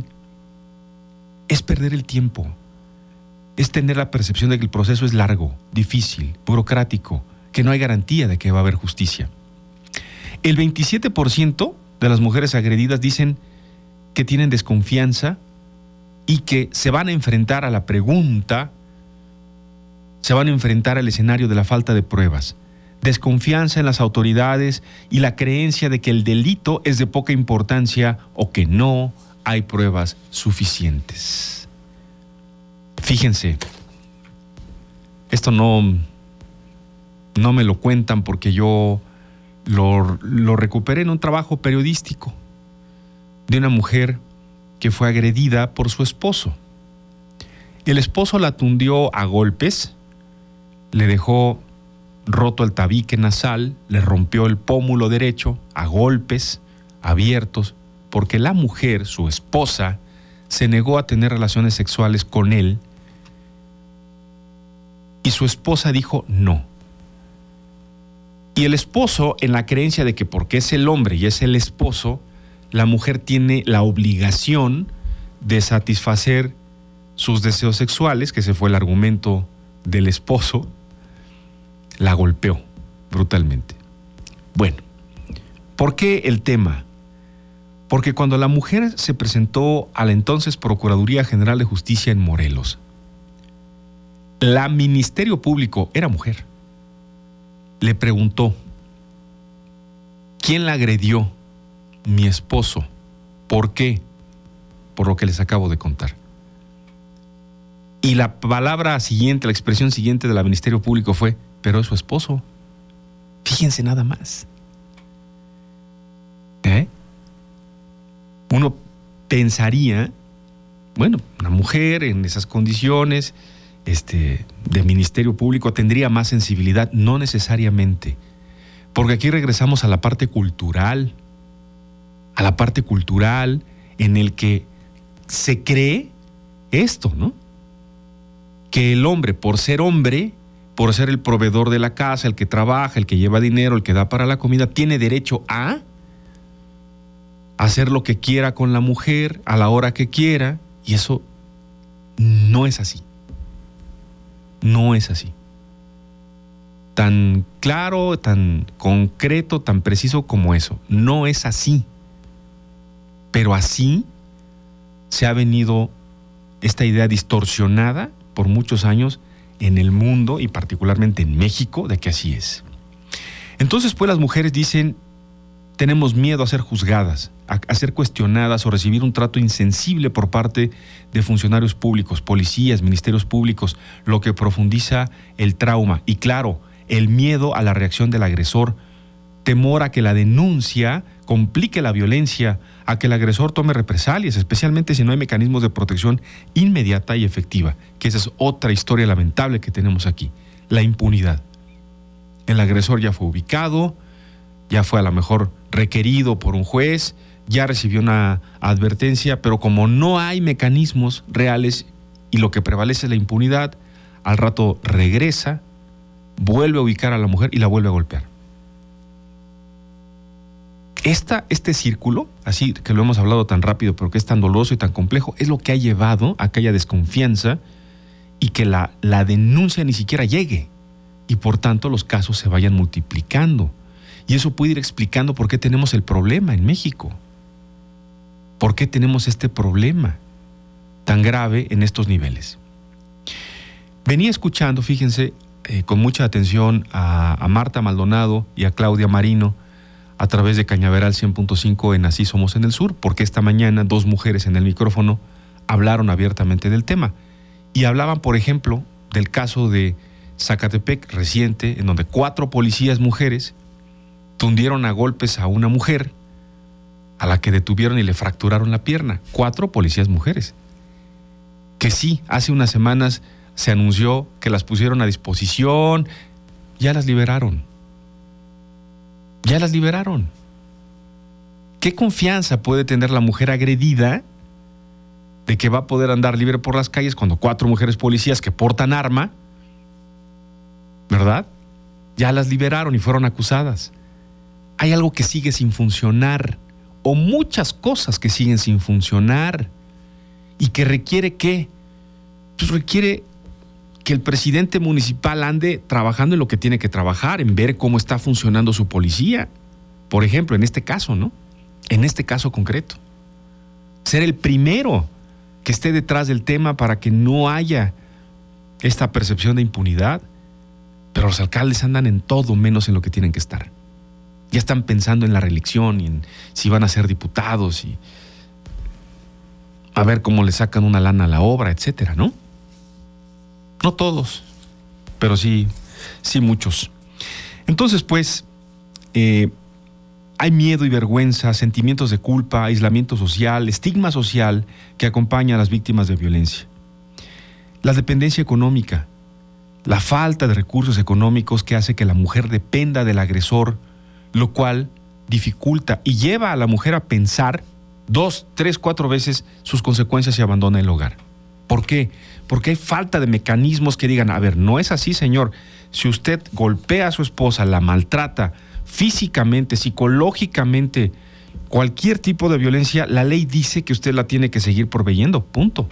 es perder el tiempo. Es tener la percepción de que el proceso es largo, difícil, burocrático, que no hay garantía de que va a haber justicia. El veintisiete por ciento de las mujeres agredidas dicen que tienen desconfianza y que se van a enfrentar a la pregunta, se van a enfrentar al escenario de la falta de pruebas. Desconfianza en las autoridades y la creencia de que el delito es de poca importancia o que no hay pruebas suficientes. Fíjense, esto no, no me lo cuentan porque yo lo, lo recuperé en un trabajo periodístico de una mujer que fue agredida por su esposo. El esposo la tundió a golpes, le dejó roto el tabique nasal, le rompió el pómulo derecho a golpes abiertos, porque la mujer, su esposa, se negó a tener relaciones sexuales con él y su esposa dijo no. Y el esposo, en la creencia de que porque es el hombre y es el esposo, la mujer tiene la obligación de satisfacer sus deseos sexuales, que ese fue el argumento del esposo, la golpeó brutalmente. Bueno, ¿por qué el tema? Porque cuando la mujer se presentó a la entonces Procuraduría General de Justicia en Morelos, la Ministerio Público, era mujer, le preguntó: ¿quién la agredió? Mi esposo. ¿Por qué? Por lo que les acabo de contar. Y la palabra siguiente, la expresión siguiente de la Ministerio Público fue: pero es su esposo. Fíjense nada más. ¿Eh? Uno pensaría, bueno, una mujer en esas condiciones, este, de Ministerio Público tendría más sensibilidad, no necesariamente, porque aquí regresamos a la parte cultural, a la parte cultural en el que se cree esto, ¿no? Que el hombre, por ser hombre, por ser el proveedor de la casa, el que trabaja, el que lleva dinero, el que da para la comida, tiene derecho a hacer lo que quiera con la mujer a la hora que quiera, y eso no es así. No es así. Tan claro, tan concreto, tan preciso como eso. No es así. Pero así se ha venido esta idea distorsionada por muchos años en el mundo y particularmente en México de que así es. Entonces, pues las mujeres dicen, tenemos miedo a ser juzgadas, a, a ser cuestionadas o recibir un trato insensible por parte de funcionarios públicos, policías, ministerios públicos, lo que profundiza el trauma. Y claro, el miedo a la reacción del agresor, temor a que la denuncia complique la violencia, a que el agresor tome represalias, especialmente si no hay mecanismos de protección inmediata y efectiva, que esa es otra historia lamentable que tenemos aquí, la impunidad. El agresor ya fue ubicado, ya fue a lo mejor requerido por un juez, ya recibió una advertencia, pero como no hay mecanismos reales y lo que prevalece es la impunidad, al rato regresa, vuelve a ubicar a la mujer y la vuelve a golpear. Esta, este círculo, así que lo hemos hablado tan rápido, pero que es tan doloroso y tan complejo, es lo que ha llevado a que haya desconfianza y que la, la denuncia ni siquiera llegue y por tanto los casos se vayan multiplicando. Y eso puede ir explicando por qué tenemos el problema en México. ¿Por qué tenemos este problema tan grave en estos niveles? Venía escuchando, fíjense, eh, con mucha atención a, a Marta Maldonado y a Claudia Marino a través de Cañaveral cien punto cinco en Así Somos en el Sur, porque esta mañana dos mujeres en el micrófono hablaron abiertamente del tema. Y hablaban, por ejemplo, del caso de Zacatepec reciente, en donde cuatro policías mujeres tundieron a golpes a una mujer a la que detuvieron y le fracturaron la pierna. Cuatro policías mujeres. Que sí, hace unas semanas se anunció que las pusieron a disposición, ya las liberaron. Ya las liberaron. ¿Qué confianza puede tener la mujer agredida de que va a poder andar libre por las calles cuando cuatro mujeres policías que portan arma, ¿verdad?, ya las liberaron y fueron acusadas? Hay algo que sigue sin funcionar, o muchas cosas que siguen sin funcionar, y que requiere ¿qué? Pues requiere que el presidente municipal ande trabajando en lo que tiene que trabajar, en ver cómo está funcionando su policía. Por ejemplo, en este caso, ¿no? En este caso concreto. Ser el primero que esté detrás del tema para que no haya esta percepción de impunidad. Pero los alcaldes andan en todo menos en lo que tienen que estar. Ya están pensando en la reelección y en si van a ser diputados y a ver cómo le sacan una lana a la obra, etcétera, ¿no? No todos, pero sí, sí muchos. Entonces, pues, eh, hay miedo y vergüenza, sentimientos de culpa, aislamiento social, estigma social que acompaña a las víctimas de violencia. La dependencia económica, la falta de recursos económicos que hace que la mujer dependa del agresor, lo cual dificulta y lleva a la mujer a pensar dos, tres, cuatro veces sus consecuencias y abandona el hogar. ¿Por qué? Porque hay falta de mecanismos que digan, a ver, no es así, señor. Si usted golpea a su esposa, la maltrata físicamente, psicológicamente, cualquier tipo de violencia, la ley dice que usted la tiene que seguir proveyendo, punto.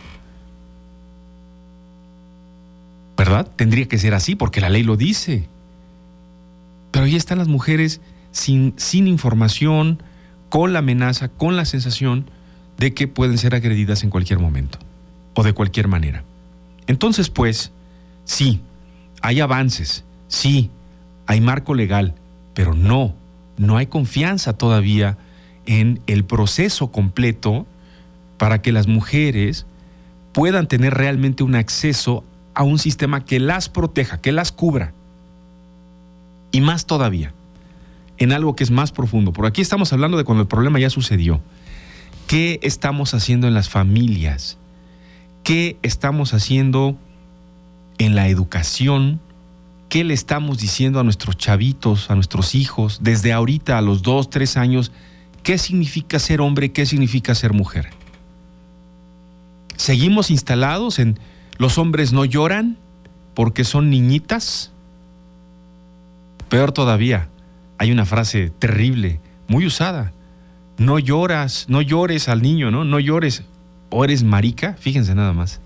¿Verdad? Tendría que ser así porque la ley lo dice. Pero ahí están las mujeres sin, sin información, con la amenaza, con la sensación de que pueden ser agredidas en cualquier momento o de cualquier manera. Entonces, pues, sí, hay avances, sí, hay marco legal, pero no, no hay confianza todavía en el proceso completo para que las mujeres puedan tener realmente un acceso a un sistema que las proteja, que las cubra. Y más todavía, en algo que es más profundo. Por aquí estamos hablando de cuando el problema ya sucedió. ¿Qué estamos haciendo en las familias? ¿Qué estamos haciendo en la educación. ¿Qué le estamos diciendo a nuestros chavitos, a nuestros hijos, desde ahorita a los dos, tres años? ¿Qué significa ser hombre? ¿Qué significa ser mujer? ¿Seguimos instalados en los hombres no lloran porque son niñitas? Peor todavía, hay una frase terrible, muy usada. No lloras, no llores al niño, ¿no? No llores. ¿O eres marica? Fíjense nada más.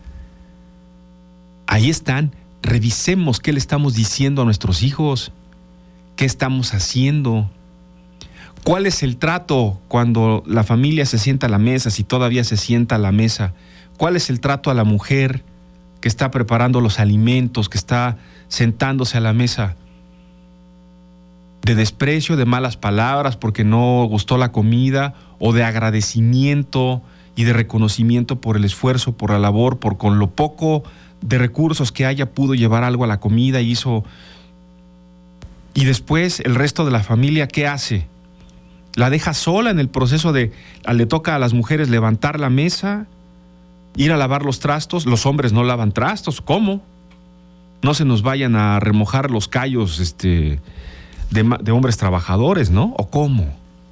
Ahí están. Revisemos qué le estamos diciendo a nuestros hijos. ¿Qué estamos haciendo? ¿Cuál es el trato cuando la familia se sienta a la mesa, si todavía se sienta a la mesa? ¿Cuál es el trato a la mujer que está preparando los alimentos, que está sentándose a la mesa? ¿De desprecio, de malas palabras porque no gustó la comida, o de agradecimiento y de reconocimiento por el esfuerzo, por la labor, por con lo poco de recursos que haya pudo llevar algo a la comida y hizo? Y después el resto de la familia, ¿qué hace? ¿La deja sola en el proceso de, le toca a las mujeres levantar la mesa, ir a lavar los trastos? Los hombres no lavan trastos, ¿cómo? No se nos vayan a remojar los callos este, de, de hombres trabajadores, ¿no? ¿O cómo?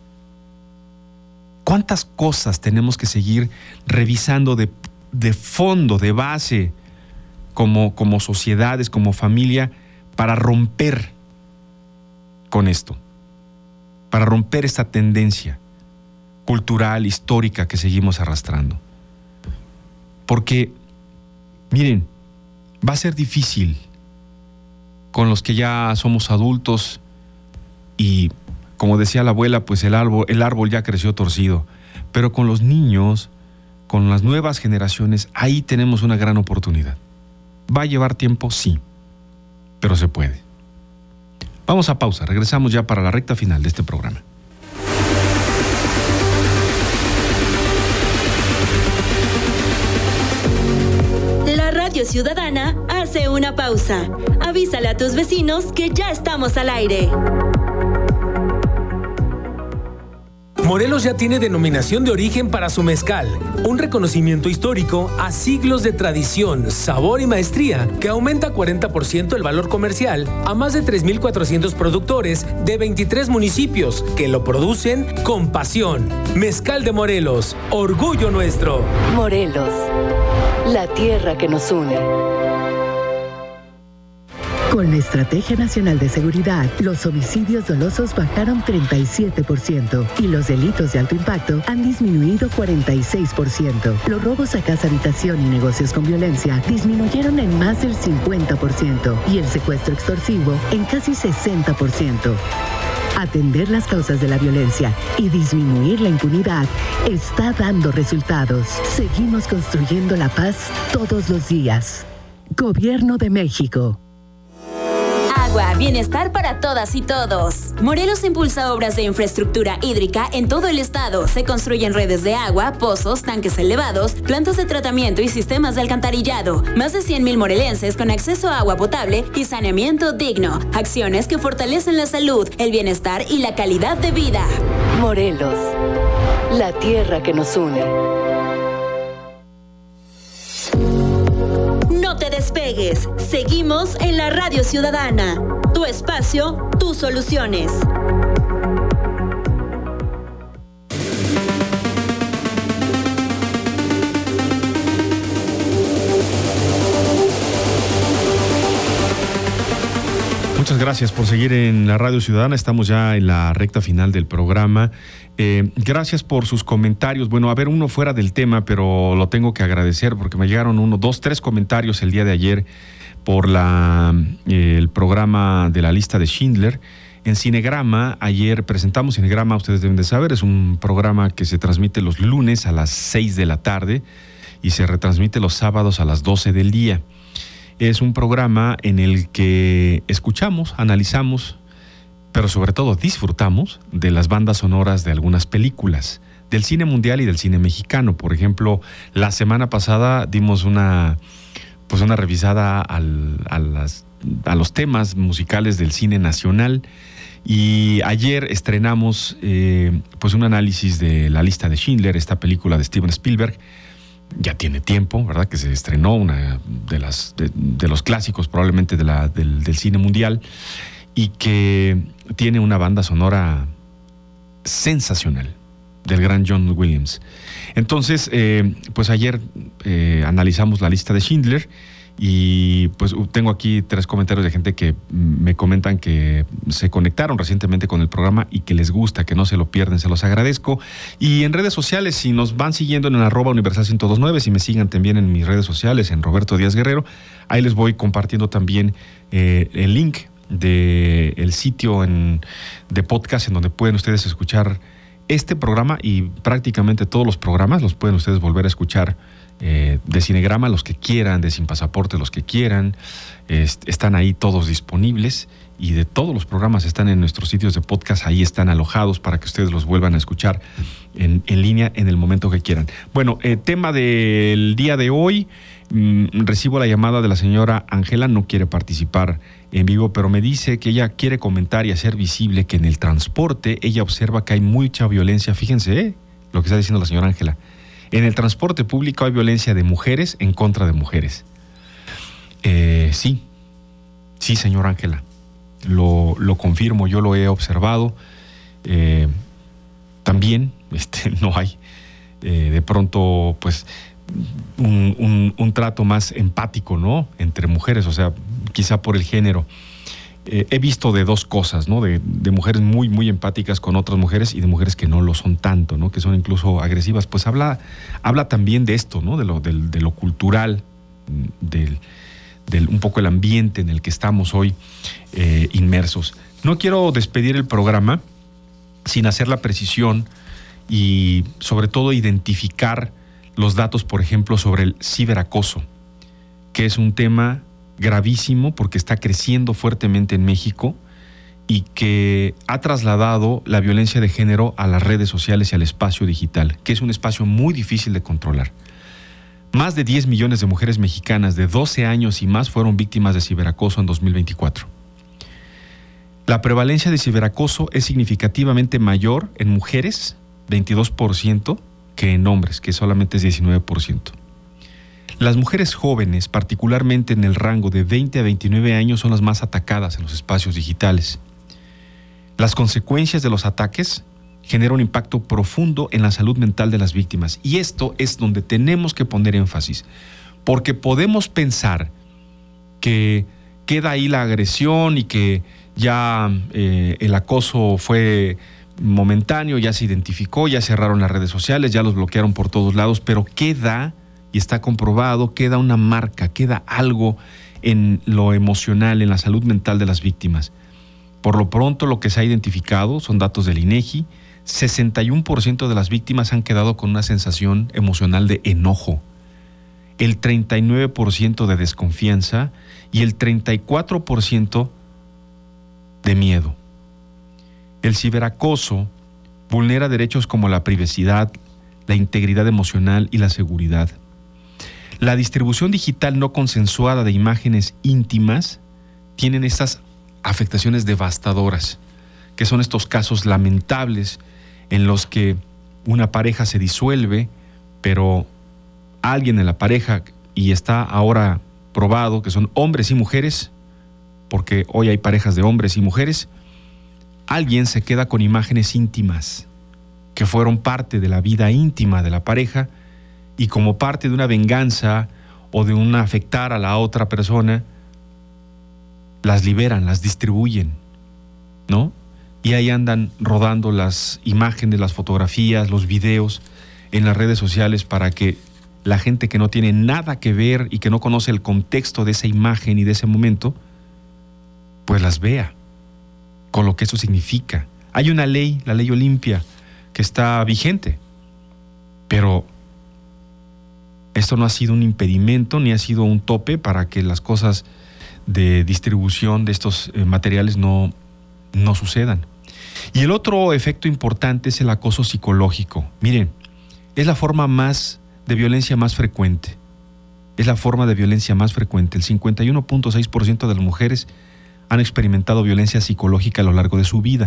¿Cuántas cosas tenemos que seguir revisando de, de fondo, de base, como, como sociedades, como familia, para romper con esto? Para romper esta tendencia cultural, histórica que seguimos arrastrando. Porque, miren, va a ser difícil con los que ya somos adultos y, como decía la abuela, pues el árbol, el árbol ya creció torcido. Pero con los niños, con las nuevas generaciones, ahí tenemos una gran oportunidad. ¿Va a llevar tiempo? Sí, pero se puede. Vamos a pausa, regresamos ya para la recta final de este programa. La Radio Ciudadana hace una pausa. Avísale a tus vecinos que ya estamos al aire. Morelos ya tiene denominación de origen para su mezcal, un reconocimiento histórico a siglos de tradición, sabor y maestría que aumenta cuarenta por ciento el valor comercial a más de tres mil cuatrocientos productores de veintitrés municipios que lo producen con pasión. Mezcal de Morelos, orgullo nuestro. Morelos, la tierra que nos une. Con la Estrategia Nacional de Seguridad, los homicidios dolosos bajaron treinta y siete por ciento y los delitos de alto impacto han disminuido cuarenta y seis por ciento. Los robos a casa, habitación y negocios con violencia disminuyeron en más del cincuenta por ciento y el secuestro extorsivo en casi sesenta por ciento. Atender las causas de la violencia y disminuir la impunidad está dando resultados. Seguimos construyendo la paz todos los días. Gobierno de México. Agua, bienestar para todas y todos. Morelos impulsa obras de infraestructura hídrica en todo el estado. Se construyen redes de agua, pozos, tanques elevados, plantas de tratamiento y sistemas de alcantarillado. Más de cien mil morelenses con acceso a agua potable y saneamiento digno. Acciones que fortalecen la salud, el bienestar y la calidad de vida. Morelos, la tierra que nos une. No te despegues. Seguimos en la Radio Ciudadana. Tu espacio, tus soluciones. Muchas gracias por seguir en la Radio Ciudadana. Estamos ya en la recta final del programa. Eh, gracias por sus comentarios. Bueno, a ver, uno fuera del tema, pero lo tengo que agradecer porque me llegaron uno, dos, tres comentarios el día de ayer por la, eh, el programa de la lista de Schindler. En Cinegrama, ayer presentamos Cinegrama, ustedes deben de saber, es un programa que se transmite los lunes a las seis de la tarde y se retransmite los sábados a las doce del día. Es un programa en el que escuchamos, analizamos, pero sobre todo disfrutamos de las bandas sonoras de algunas películas, del cine mundial y del cine mexicano. Por ejemplo, la semana pasada dimos una, pues una revisada al, a, las, a los temas musicales del cine nacional y ayer estrenamos eh, pues un análisis de La lista de Schindler, esta película de Steven Spielberg, ya tiene tiempo, ¿verdad? Que se estrenó, una de las de, de los clásicos probablemente de la, del, del cine mundial, y que tiene una banda sonora sensacional del gran John Williams. Entonces, eh, pues ayer eh, analizamos la lista de Schindler y pues tengo aquí tres comentarios de gente que me comentan que se conectaron recientemente con el programa y que les gusta, que no se lo pierden, se los agradezco. Y en redes sociales, si nos van siguiendo en arroba universal ciento dos punto nueve, si me sigan también en mis redes sociales, en Roberto Díaz Guerrero, ahí les voy compartiendo también eh, el link del sitio en, de podcast en donde pueden ustedes escuchar este programa y prácticamente todos los programas los pueden ustedes volver a escuchar. Eh, de Cinegrama, los que quieran, de Sin Pasaporte, los que quieran, eh, están ahí todos disponibles, y de todos los programas están en nuestros sitios de podcast, ahí están alojados para que ustedes los vuelvan a escuchar en, en línea en el momento que quieran. Bueno, eh, tema del día de hoy, mmm, recibo la llamada de la señora Ángela, no quiere participar en vivo, pero me dice que ella quiere comentar y hacer visible que en el transporte ella observa que hay mucha violencia. Fíjense eh, lo que está diciendo la señora Ángela. En el transporte público hay violencia de mujeres en contra de mujeres. Eh, sí, sí, señor Ángela, lo, lo confirmo, yo lo he observado. Eh, también este, no hay eh, de pronto pues un, un, un trato más empático, ¿no?, entre mujeres, o sea, quizá por el género. Eh, he visto de dos cosas, ¿no? De, de mujeres muy, muy empáticas con otras mujeres y de mujeres que no lo son tanto, ¿no? Que son incluso agresivas. Pues habla, habla también de esto, ¿no? De lo, de, de lo cultural, del, del un poco el ambiente en el que estamos hoy eh, inmersos. No quiero despedir el programa sin hacer la precisión y sobre todo identificar los datos, por ejemplo, sobre el ciberacoso, que es un tema gravísimo porque está creciendo fuertemente en México y que ha trasladado la violencia de género a las redes sociales y al espacio digital, que es un espacio muy difícil de controlar. Más de diez millones de mujeres mexicanas de doce años y más fueron víctimas de ciberacoso en dos mil veinticuatro. La prevalencia de ciberacoso es significativamente mayor en mujeres, veintidós por ciento, que en hombres, que solamente es diecinueve por ciento. Las mujeres jóvenes, particularmente en el rango de veinte a veintinueve años, son las más atacadas en los espacios digitales. Las consecuencias de los ataques generan un impacto profundo en la salud mental de las víctimas. Y esto es donde tenemos que poner énfasis, porque podemos pensar que queda ahí la agresión y que ya eh, el acoso fue momentáneo, ya se identificó, ya cerraron las redes sociales, ya los bloquearon por todos lados, pero queda... y está comprobado, queda una marca, queda algo en lo emocional, en la salud mental de las víctimas. Por lo pronto, lo que se ha identificado son datos del INEGI, sesenta y uno por ciento de las víctimas han quedado con una sensación emocional de enojo, el treinta y nueve por ciento de desconfianza y el treinta y cuatro por ciento de miedo. El ciberacoso vulnera derechos como la privacidad, la integridad emocional y la seguridad. La distribución digital no consensuada de imágenes íntimas tienen estas afectaciones devastadoras, que son estos casos lamentables en los que una pareja se disuelve, pero alguien en la pareja, y está ahora probado que son hombres y mujeres, porque hoy hay parejas de hombres y mujeres, alguien se queda con imágenes íntimas que fueron parte de la vida íntima de la pareja, y como parte de una venganza o de un afectar a la otra persona, las liberan, las distribuyen, ¿no? Y ahí andan rodando las imágenes, las fotografías, los videos en las redes sociales para que la gente que no tiene nada que ver y que no conoce el contexto de esa imagen y de ese momento, pues las vea, con lo que eso significa. Hay una ley, la ley Olimpia, que está vigente, pero esto no ha sido un impedimento ni ha sido un tope para que las cosas de distribución de estos eh, materiales no, no sucedan. Y el otro efecto importante es el acoso psicológico. Miren, es la forma más de violencia más frecuente. Es la forma de violencia más frecuente. El cincuenta y uno punto seis por ciento de las mujeres han experimentado violencia psicológica a lo largo de su vida.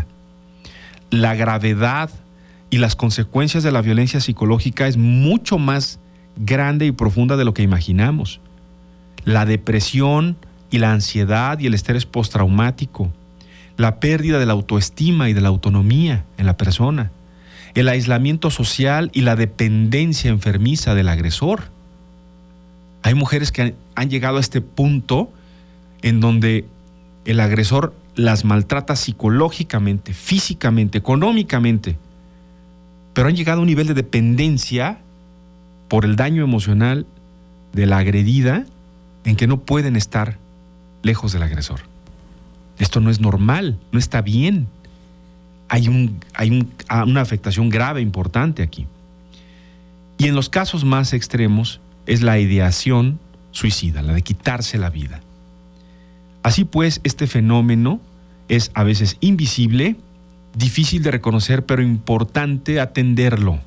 La gravedad y las consecuencias de la violencia psicológica es mucho más grande y profunda de lo que imaginamos. La depresión y la ansiedad y el estrés postraumático, la pérdida de la autoestima y de la autonomía en la persona, el aislamiento social y la dependencia enfermiza del agresor. Hay mujeres que han, han llegado a este punto en donde el agresor las maltrata psicológicamente, físicamente, económicamente, pero han llegado a un nivel de dependencia por el daño emocional de la agredida en que no pueden estar lejos del agresor. Esto no es normal, no está bien. Hay, un, hay un, una afectación grave, importante aquí. Y en los casos más extremos es la ideación suicida, la de quitarse la vida. Así pues, este fenómeno es a veces invisible, difícil de reconocer, pero importante atenderlo.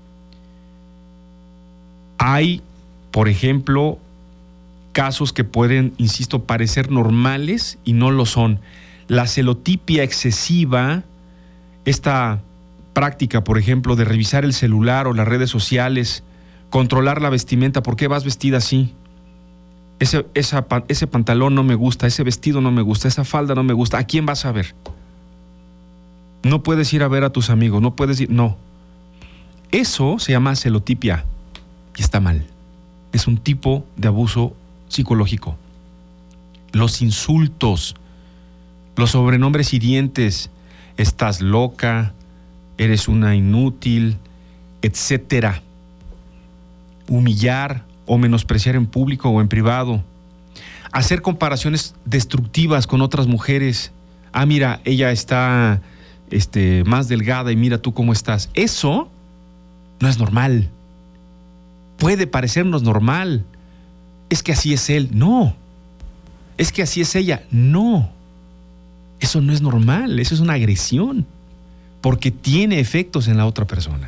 Hay, por ejemplo, casos que pueden, insisto, parecer normales y no lo son. La celotipia excesiva, esta práctica, por ejemplo, de revisar el celular o las redes sociales, controlar la vestimenta. ¿Por qué vas vestida así? Ese, esa, ese pantalón no me gusta, ese vestido no me gusta, esa falda no me gusta. ¿A quién vas a ver? No puedes ir a ver a tus amigos, no puedes ir, no. Eso se llama celotipia y está mal. Es un tipo de abuso psicológico. Los insultos, los sobrenombres hirientes, estás loca, eres una inútil, etcétera. Humillar o menospreciar en público o en privado. Hacer comparaciones destructivas con otras mujeres. Ah, mira, ella está este, más delgada y mira tú cómo estás. Eso no es normal. Puede parecernos normal. Es que así es él. No. Es que así es ella. No. Eso no es normal. Eso es una agresión. Porque tiene efectos en la otra persona.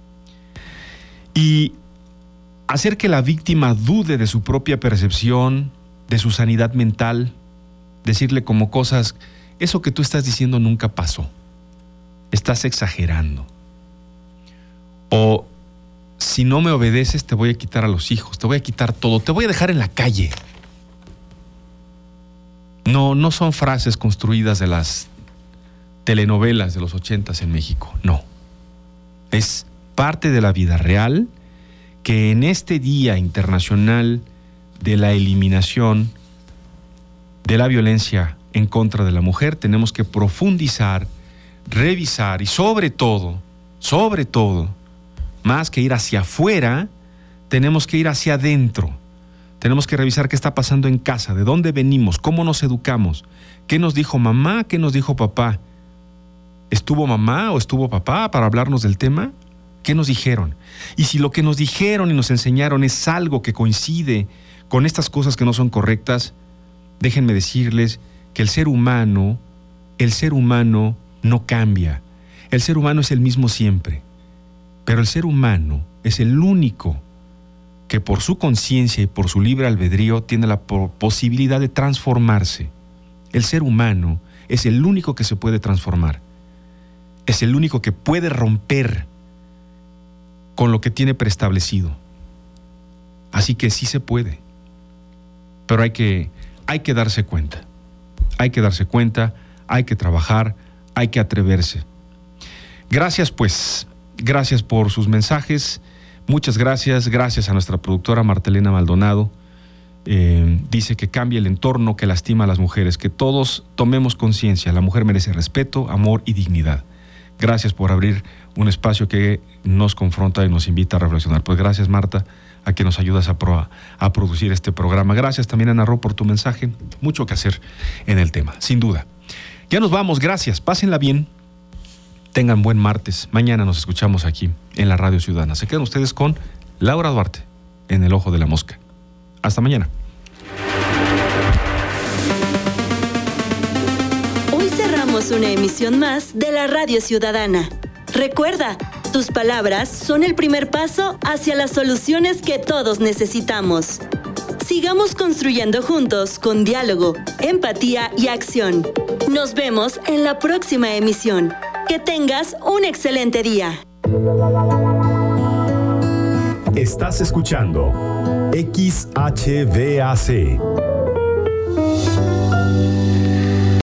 Y hacer que la víctima dude de su propia percepción, de su sanidad mental, decirle como cosas, eso que tú estás diciendo nunca pasó. Estás exagerando. O si no me obedeces, te voy a quitar a los hijos, te voy a quitar todo, te voy a dejar en la calle. No, no son frases construidas de las telenovelas de los ochentas en México, no. Es parte de la vida real que en este Día Internacional de la Eliminación de la Violencia en contra de la Mujer tenemos que profundizar, revisar y sobre todo, sobre todo, más que ir hacia afuera, tenemos que ir hacia adentro. Tenemos que revisar qué está pasando en casa, de dónde venimos, cómo nos educamos, qué nos dijo mamá, qué nos dijo papá. ¿Estuvo mamá o estuvo papá para hablarnos del tema? ¿Qué nos dijeron? Y si lo que nos dijeron y nos enseñaron es algo que coincide con estas cosas que no son correctas, déjenme decirles que el ser humano, el ser humano no cambia. El ser humano es el mismo siempre. Pero el ser humano es el único que por su conciencia y por su libre albedrío tiene la posibilidad de transformarse. El ser humano es el único que se puede transformar. Es el único que puede romper con lo que tiene preestablecido. Así que sí se puede. Pero hay que, hay que darse cuenta. Hay que darse cuenta, hay que trabajar, hay que atreverse. Gracias pues, gracias por sus mensajes. Muchas gracias, gracias a nuestra productora Martelena Maldonado. Eh, dice que cambia el entorno que lastima a las mujeres, que todos tomemos conciencia. La mujer merece respeto, amor y dignidad. Gracias por abrir un espacio que nos confronta y nos invita a reflexionar. Pues gracias, Marta, a que nos ayudas a, pro, a producir este programa. Gracias también, Ana Ro, por tu mensaje. Mucho que hacer en el tema, sin duda. Ya nos vamos, gracias. Pásenla bien. Tengan buen martes. Mañana nos escuchamos aquí en la Radio Ciudadana. Se quedan ustedes con Laura Duarte en El Ojo de la Mosca. Hasta mañana. Hoy cerramos una emisión más de la Radio Ciudadana. Recuerda, tus palabras son el primer paso hacia las soluciones que todos necesitamos. Sigamos construyendo juntos con diálogo, empatía y acción. Nos vemos en la próxima emisión. Que tengas un excelente día. Estás escuchando X H V A C